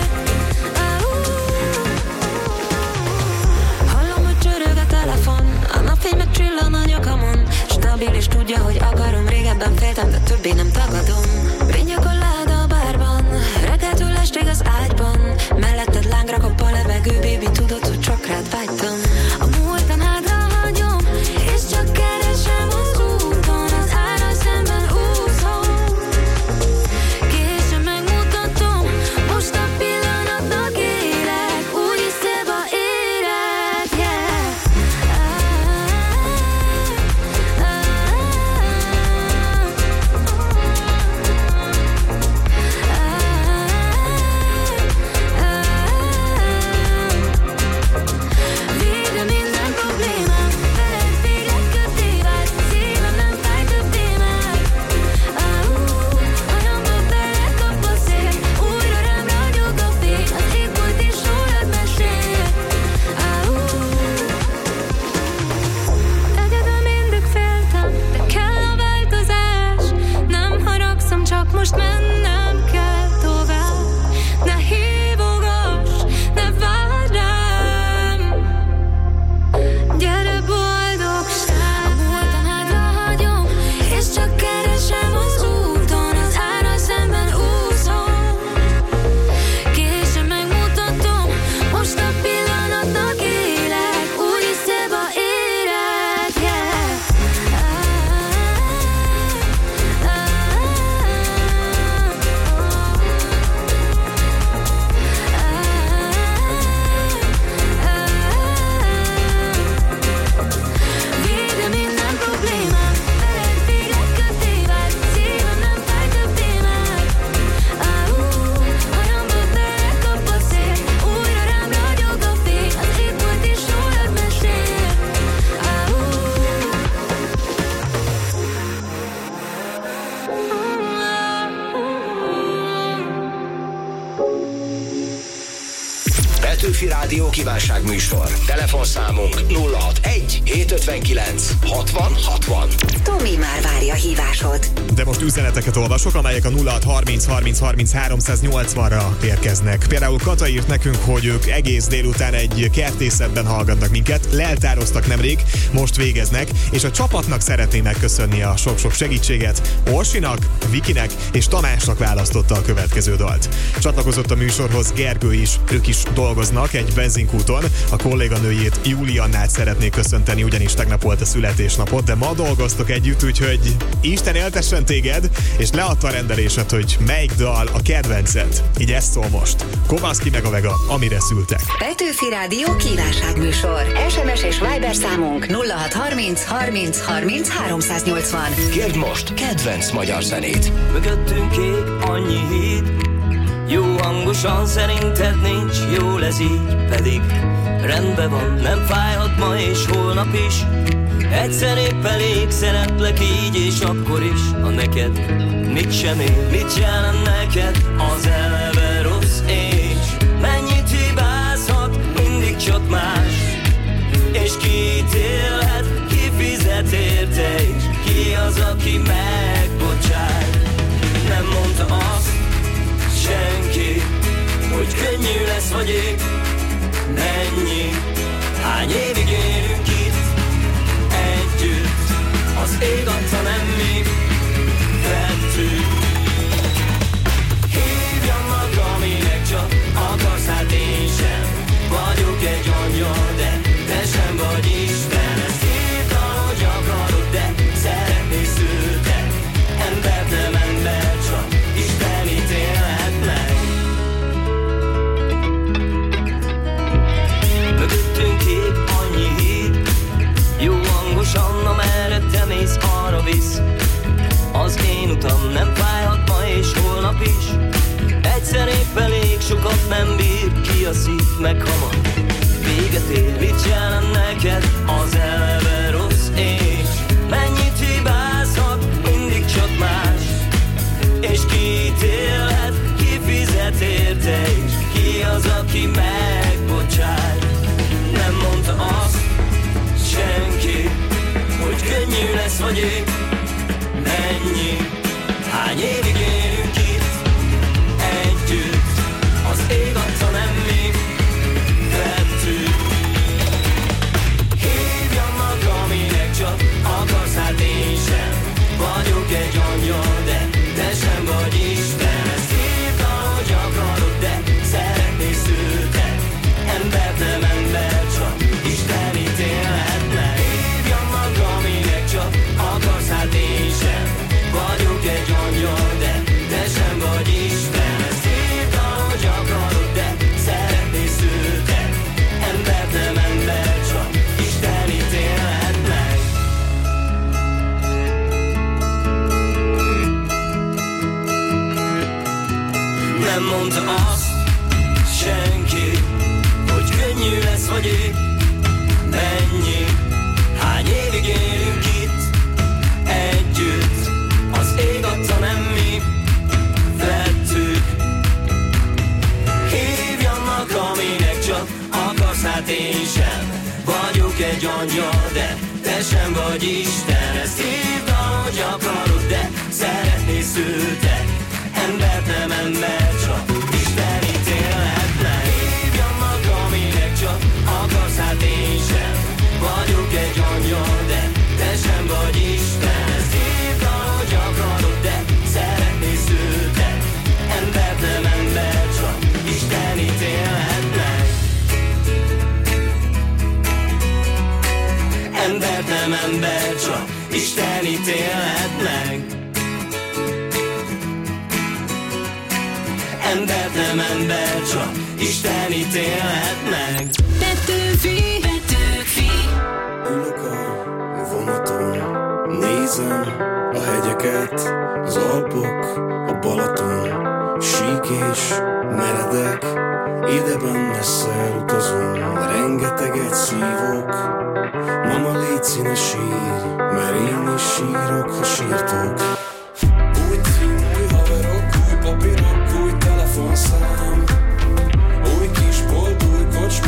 Speaker 8: Hallom, hogy csörög a telefon, a napfény meg csillan a nyakamon. Stabil és tudja, hogy akarom, régebben féltem, de többé nem tagadom. Pinyakalád a bárban, reggeltől estig az ágyban, melletted lángra kap a levegő, baby, tudod, hogy csak rád vágytam. A múltam hátra hagyom, és csak keresem az úton, az ára szemben úszom. Később megmutatom, most a pillanatnak élek, új szélba érek, yeah.
Speaker 4: Petőfi Rádió kívánságműsor. Telefonszámunk nulla hatvanegy hétszázötvenkilenc hatvan hatvan.
Speaker 2: Tomi már várja a hívásod.
Speaker 5: De most üzeneteket olvasok, amelyek a nulla hatharminc harminc harminc háromszáznyolcvanra érkeznek. Például Kata írt nekünk, hogy ők egész délután egy kertészetben hallgatnak minket, leltároztak nemrég, most végeznek, és a csapatnak szeretné megköszönni a sok-sok segítséget. Orsinak, Vikinek és Tamásnak választotta a következő dalt. Csatlakozott a műsorhoz Gergő is, ők is dolgoznak egy benzinkúton. A kolléganőjét, Juliannát szeretnék köszönteni, ugyanis tegnap volt a születésnapod, de ma dolgoztok együtt, úgyhogy Isten éltessen téged, és leadta a rendelésed, hogy melyik dal a kedvenced. Így ez szól most. Kovaszki meg a Vega, amire szültek.
Speaker 2: Petőfi Rádió kívánságműsor. es em es és Viber számunk nulla hatharminc harminc harminc háromszáznyolcvan.
Speaker 4: Kérd most kedvenc magyar zenét.
Speaker 10: Mögöttünk ég annyi híd, jó hangosan szerinted nincs, jól ez így, pedig rendben van, nem fájhat ma és holnap is. Egyszer épp elég, szeretlek így és akkor is. Ha neked mit sem ér, mit jelent neked az eleve rossz és mennyit hibázhat, mindig csak más. És ki ítélhet, ki fizet érte, és ki az, aki megbocsát. Nem mondta azt senki, hogy könnyű lesz vagy épp mennyi. Hány évig élünk itt együtt, az ég adta, nem mi vettük. Hívjam maga, aminek csak akarsz, hát én sem vagyok egy angyal, de te sem vagy Isten. Ezt hívd, ahogy akarod, de szeretni szültek. Embert nem ember, csak Isten ítélhet meg. Mögöttünk ég annyi híd, jó hangosan, amerre te mész, arra visz. Az én utam nem fájhat ma és holnap is. Egyszer épp elég, sokat nem bír, ki a szív meg hamar véget ér. Mit jelent neked az eleve rossz és mennyit hibázhat, mindig csak más. És ki ítélhet, ki fizet érte, és ki az, aki megbocsát. Nem mondta azt senki, hogy könnyű lesz vagy épp mennyi. Hány évig élünk itt együtt, az ég adta, nem mi vettük. Hívjam maga, aminek csak akarsz, hát én sem vagyok egy angyal, de te sem vagy Isten. Ezt hívd, ahogy akarod, de szeretni szültek. Embert nem ember, csak Isten ítélhet meg. Hívjam maga, aminek csak akarsz, hát én sem vagyok egy angyal, de te sem vagy Isten. Ezt hívd, ahogy akarod, de szeretni szültek. Embert nem ember, csak Isten ítélhet meg. Nem mondta azt senki, hogy könnyű lesz vagy épp mennyi. Hány évig élünk itt együtt, az ég adta, nem mi vettük. Hívjam maga, aminek csak akarsz, hát én sem vagyok egy angyal, de te sem vagy Isten. Ezt hívd, ahogy akarod, de szeretni szültek. Embert nem ember, csak Isten ítélhet meg. Hívjam maga, aminek csak akarsz, hát én sem vagyok egy angyal, de te sem vagy Isten. Ezt hívd, ahogy akarod, de szeretni szültek. Embert nem ember, csak Isten ítélhet meg. Embert nem ember, csak Isten ítélhet meg. Embert nem ember, csak Isten ítélhet meg.
Speaker 8: Petőfi, Petőfi.
Speaker 22: Ülök a vonaton, nézem a hegyeket, az Alpok, a Balaton, sík és meredek, ideben messze elutazom, rengeteget szívok. Mama, légy színe sír, mert én is sírok, ha sírtok. Új cím, új haverok, új papírok, új telefonszám, új kisbolt, új kocs,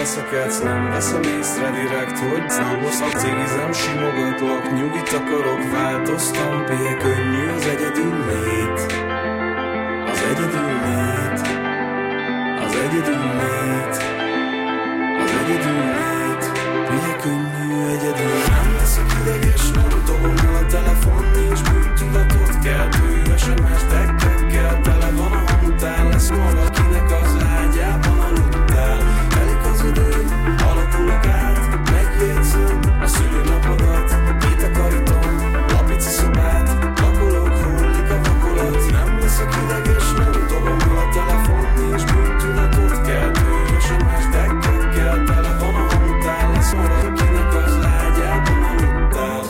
Speaker 13: veszekedsz, nem veszem észre direkt, hogy számozhat, cigizem, simogatlak, nyugit akarok, változtam, pélye könnyű az egyedül lét, az egyedül lét, az egyedül lét, az egyedül lét, pélye könnyű egyedül. Nem leszek ideges, nem dobom el a telefon, nincs bűntudatot keltő, es em es tekkekkel tele van a hamutál, lesz valakinek az ágyában aludtál. Telik az idő, alakulok át, megjegyzem a szülőnapodat, kitakarítom a pici szobát, lakolok, hullik a vakolat. Nem leszek ideges, nem dobom el a telefon, nincs bűntudatot keltő, es em es tekkekkel tele van a hamutál, lesz valakinek az ágyában aludtál.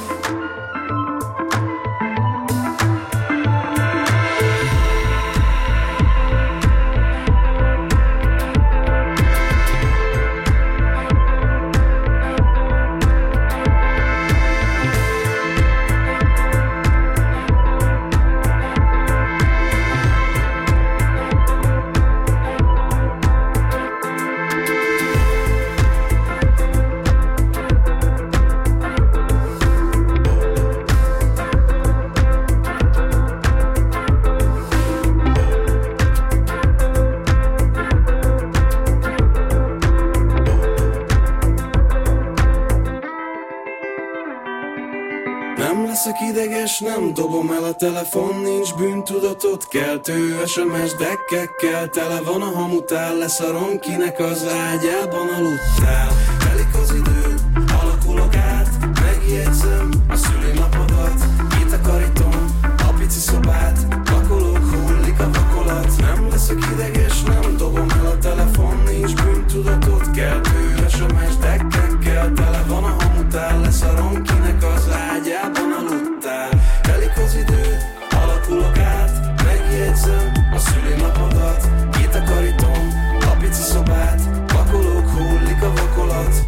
Speaker 13: Ideges, nem dobom el a telefon, nincs bűntudatot keltő, es em es dekkekkel tele van a hamutál, leszarom, kinek az ágyában aludtál. Telik az idő, alakulok át, megjegyzem a szülőnapodat, kitakarítom a pici szobát, lakolok, hullik a vakolat. Nem leszek ideges, nem dobom el a telefon, nincs bűntudatot keltő, es em es dekkekkel tele van a hamutál, leszarom, kinek az ágyában aludtál. Telik az idő, alakulok át, megjegyzem a szülőnapodat, kitakarítom a pici szobát, lakolok, hullik a vakolat.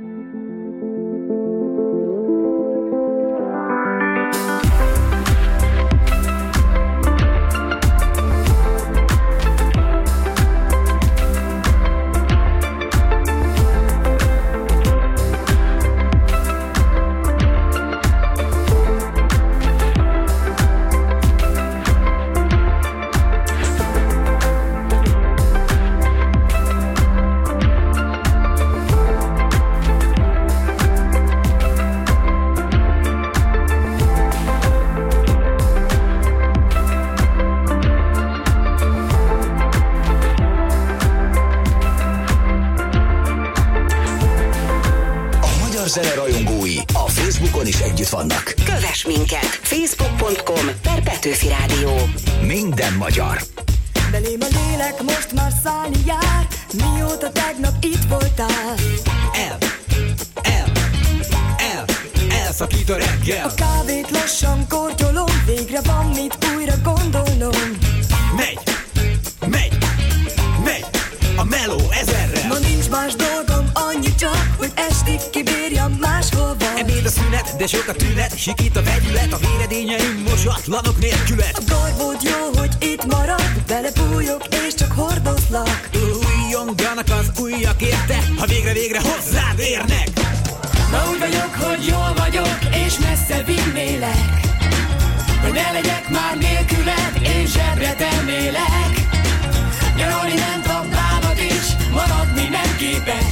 Speaker 4: Zene rajongói a Facebookon is együtt vannak.
Speaker 2: Kövess minket! facebook pont com per Petőfi Rádió.
Speaker 4: Minden magyar.
Speaker 8: Belém a lélek most már szállni jár, mióta tegnap itt voltál.
Speaker 9: El, el, el, elszakít a reggel.
Speaker 8: A kávét lassan kortyolom, végre van mit újra gondolnom.
Speaker 9: Megy, megy, megy, a meló ezerrel.
Speaker 8: Ma nincs más dolgom, annyi csak, hogy estig kibírjam máshova.
Speaker 9: Ebéd a szünet, de sok a tünet, sikít a vegyület, a véredényeim mosatlanok nélkület.
Speaker 8: A baj volt jó, hogy itt marad, belebújok és csak hordozlak.
Speaker 9: Újjonganak az ujjak érte, ha végre-végre hozzád érnek.
Speaker 8: Ma úgy vagyok, hogy jól vagyok, és messze vinnélek, hogy ne legyek már nélküled, én zsebre tennélek. Nyaralni ment a bábat is, maradni nem képes,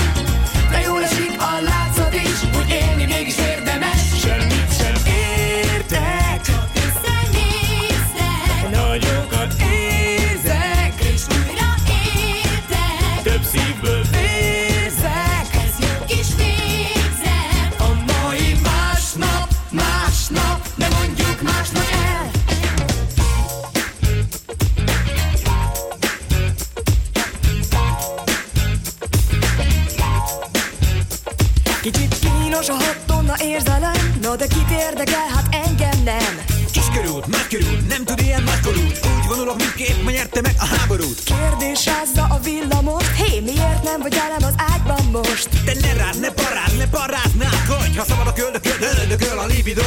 Speaker 8: de jól esik a látszat is, hogy élni mégis érdemes. Semmit sem értek, csak összenéztek, nagyokat érzek, és újra értek, több szívből vérzek, ez jó kis végzet. A mai másnap, másnap, ne mondjuk másnap el. Kicsit kínos a hat tonna érzelem, no de kit érdekel, hát engem nem.
Speaker 9: Kiskörút, nagykörút, nem tud ilyen nagykorút, úgy vonulok mindképp, ma nyerte meg a háborút.
Speaker 8: Kérdésázza a villamost, hé, miért nem vagy velem az ágyban most?
Speaker 9: Te ne rád, ne parád, ne paráznákodj, ha szabad a köldököl, öldököl a libidó.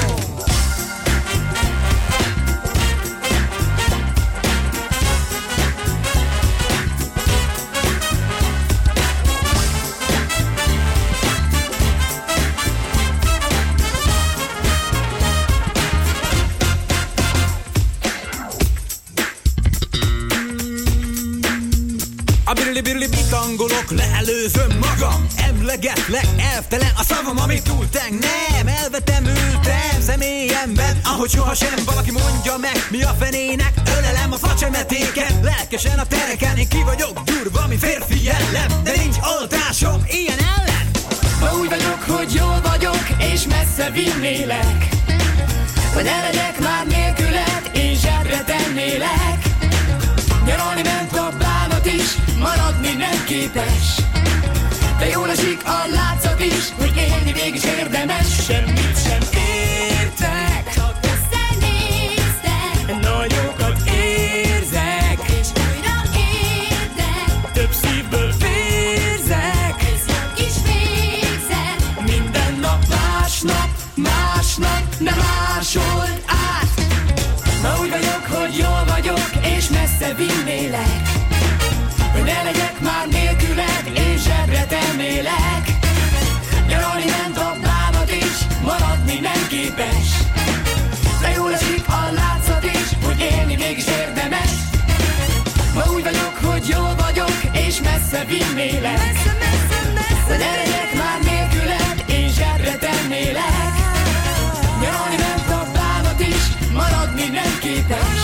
Speaker 12: dirli bitangolok, leelőzöm magam. Emlegetlek, elvtelen a szavam, amit túlteng. Nem, elvetem, ültem személyemben, ahogy sohasem. Valaki mondja meg, mi a fenének, ölelem a facsemetéket. Lelkesen a tereken, én ki vagyok durva, mi férfi jellem. De nincs oltásom ilyen ellen.
Speaker 8: Ma úgy vagyok, hogy jól vagyok, és messze vinnélek. Hogy ne legyek már nélküled, én zsebre tennélek. Nyaralni ment a bánat is, maradni nem képes. De jól esik a látszat is, hogy élni mégis érdemes. Semmit sem értek, csak összenéztek. Nagyokat érzek, és újra érdek. Több szívből vérzek, és jobb is végzek. Minden nap másnap, másnap nem másolt át. Ma úgy vagyok, hogy jól vagyok, és messze vinnélek. Hogy ne legyek már nélküled, én zsebre tennélek. Nyaralni ment a bánat is, maradni nem képes. De jól esik a látszat is, hogy élni mégis érdemes. Ma úgy vagyok, hogy jól vagyok, és messze vinnélek. Hogy ne legyek már nélküled, én zsebre tennélek. Nyaralni ment a bánat is, maradni nem képes.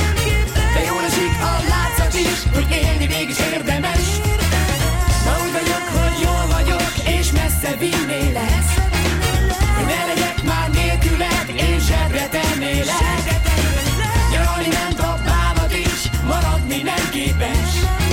Speaker 8: De jól esik a látszat is, hogy élni mégis érdemes. Ma úgy vagyok, hogy jól vagyok, és messze vinnélek. Hogy ne legyek már nélküled, én zsebre tennélek. Nyaralni ment a bánat is, maradni nem képes.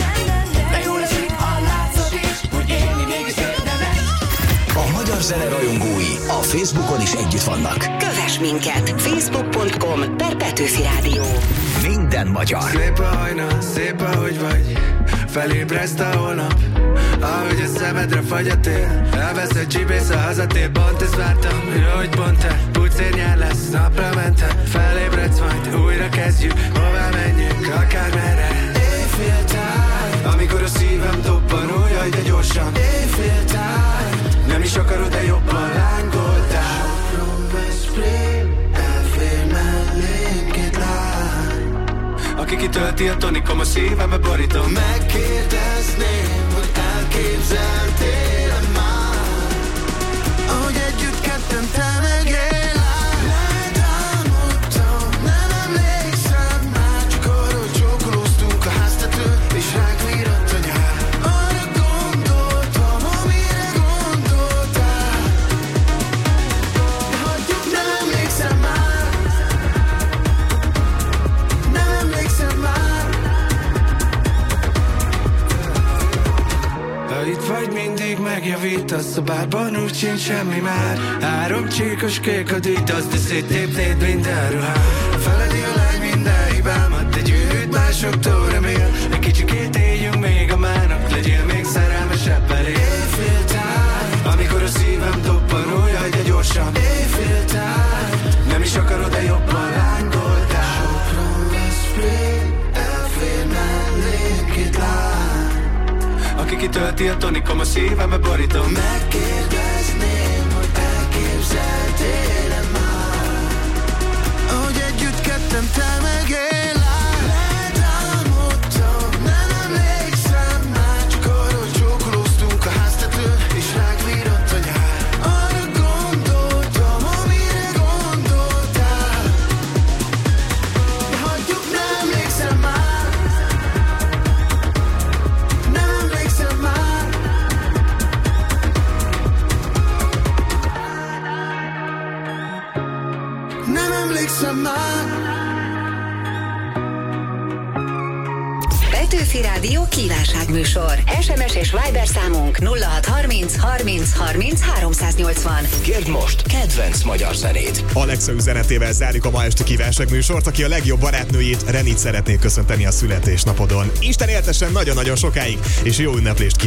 Speaker 8: De jól esik a látszat is, hogy élni mégis érdemes.
Speaker 4: A magyar zene rajongói a Facebookon is együtt vannak.
Speaker 2: Kövess minket! facebook pont com per Petőfi Rádió.
Speaker 4: Minden magyar.
Speaker 11: Szép a hajna, szép ahogy vagy, felébreszt a holnap. Ahogy a szemedre fagy a tél, elvesz egy csibész a hazatér. Pont ezt vártam, hogy pont te pucér nyár lesz, napra mentem. Felébredsz majd, újra kezdjük, hová menjünk, akármerre. Éjféltáj, amikor a szívem dobban, ó jaj, de gyorsan. Éjféltáj, nem is akarod, de jobban lángoltál. Sopron, Veszprém, elfér mellénk két lány, aki kitölti a tonikom, a szívembe borítom. Megkérdezném, hogy elképzeltél már, ahogy együtt ketten te meg én lány. Letámadtam, nem emlékszem már, csak arra, hogy csókolóztunk a háztetőn, és ránk virratt a nyár. Arra gondoltam, amire gondoltál, de hagyjuk, nem emlékszem már. Nem emlékszem már. Ha itt vagy, mindig megjavítasz, a bárban úgy sincs semmi már. Három csíkos kék a dítasz, de széttépnéd minden ruhát. Feledi a lány minden hibámat, egy ügyűt másoktól remél. Egy kicsikét éljünk még a mának, legyél még szerelmesebb elé. Éjféltáj, amikor a szívem dobban, ó jaj, de gyorsan. Éjféltáj, nem is akarod, de jobban lángoltál. Sopron, Veszprém, elfér mellénk két lány, aki kitölti a tonikom, a szívembe borítom. Megkérdezném, hogy elképzeltél-e már, ahogy együtt ketten te meg én lány. Letámadtam, nem emlékszem már, csak arra, hogy csókolóztunk a háztetőn, és ránk virratt a nyár. Arra gondoltam, amire gondoltál, de hagyjuk, nem emlékszem már. Nem emlékszem már. Nem emlékszem már.
Speaker 2: Petőfi Rádió kívánságműsor. es em es és Viber számunk nulla hat harminc harminc harminc háromszáznyolcvan.
Speaker 4: Kérd most kedvenc magyar zenét.
Speaker 5: Alexa üzenetével zárjuk a ma esti kívánságműsort, aki a legjobb barátnőjét, Renit szeretné köszönteni a születésnapodon. Isten éltessen nagyon-nagyon sokáig, és jó ünneplést kívánok.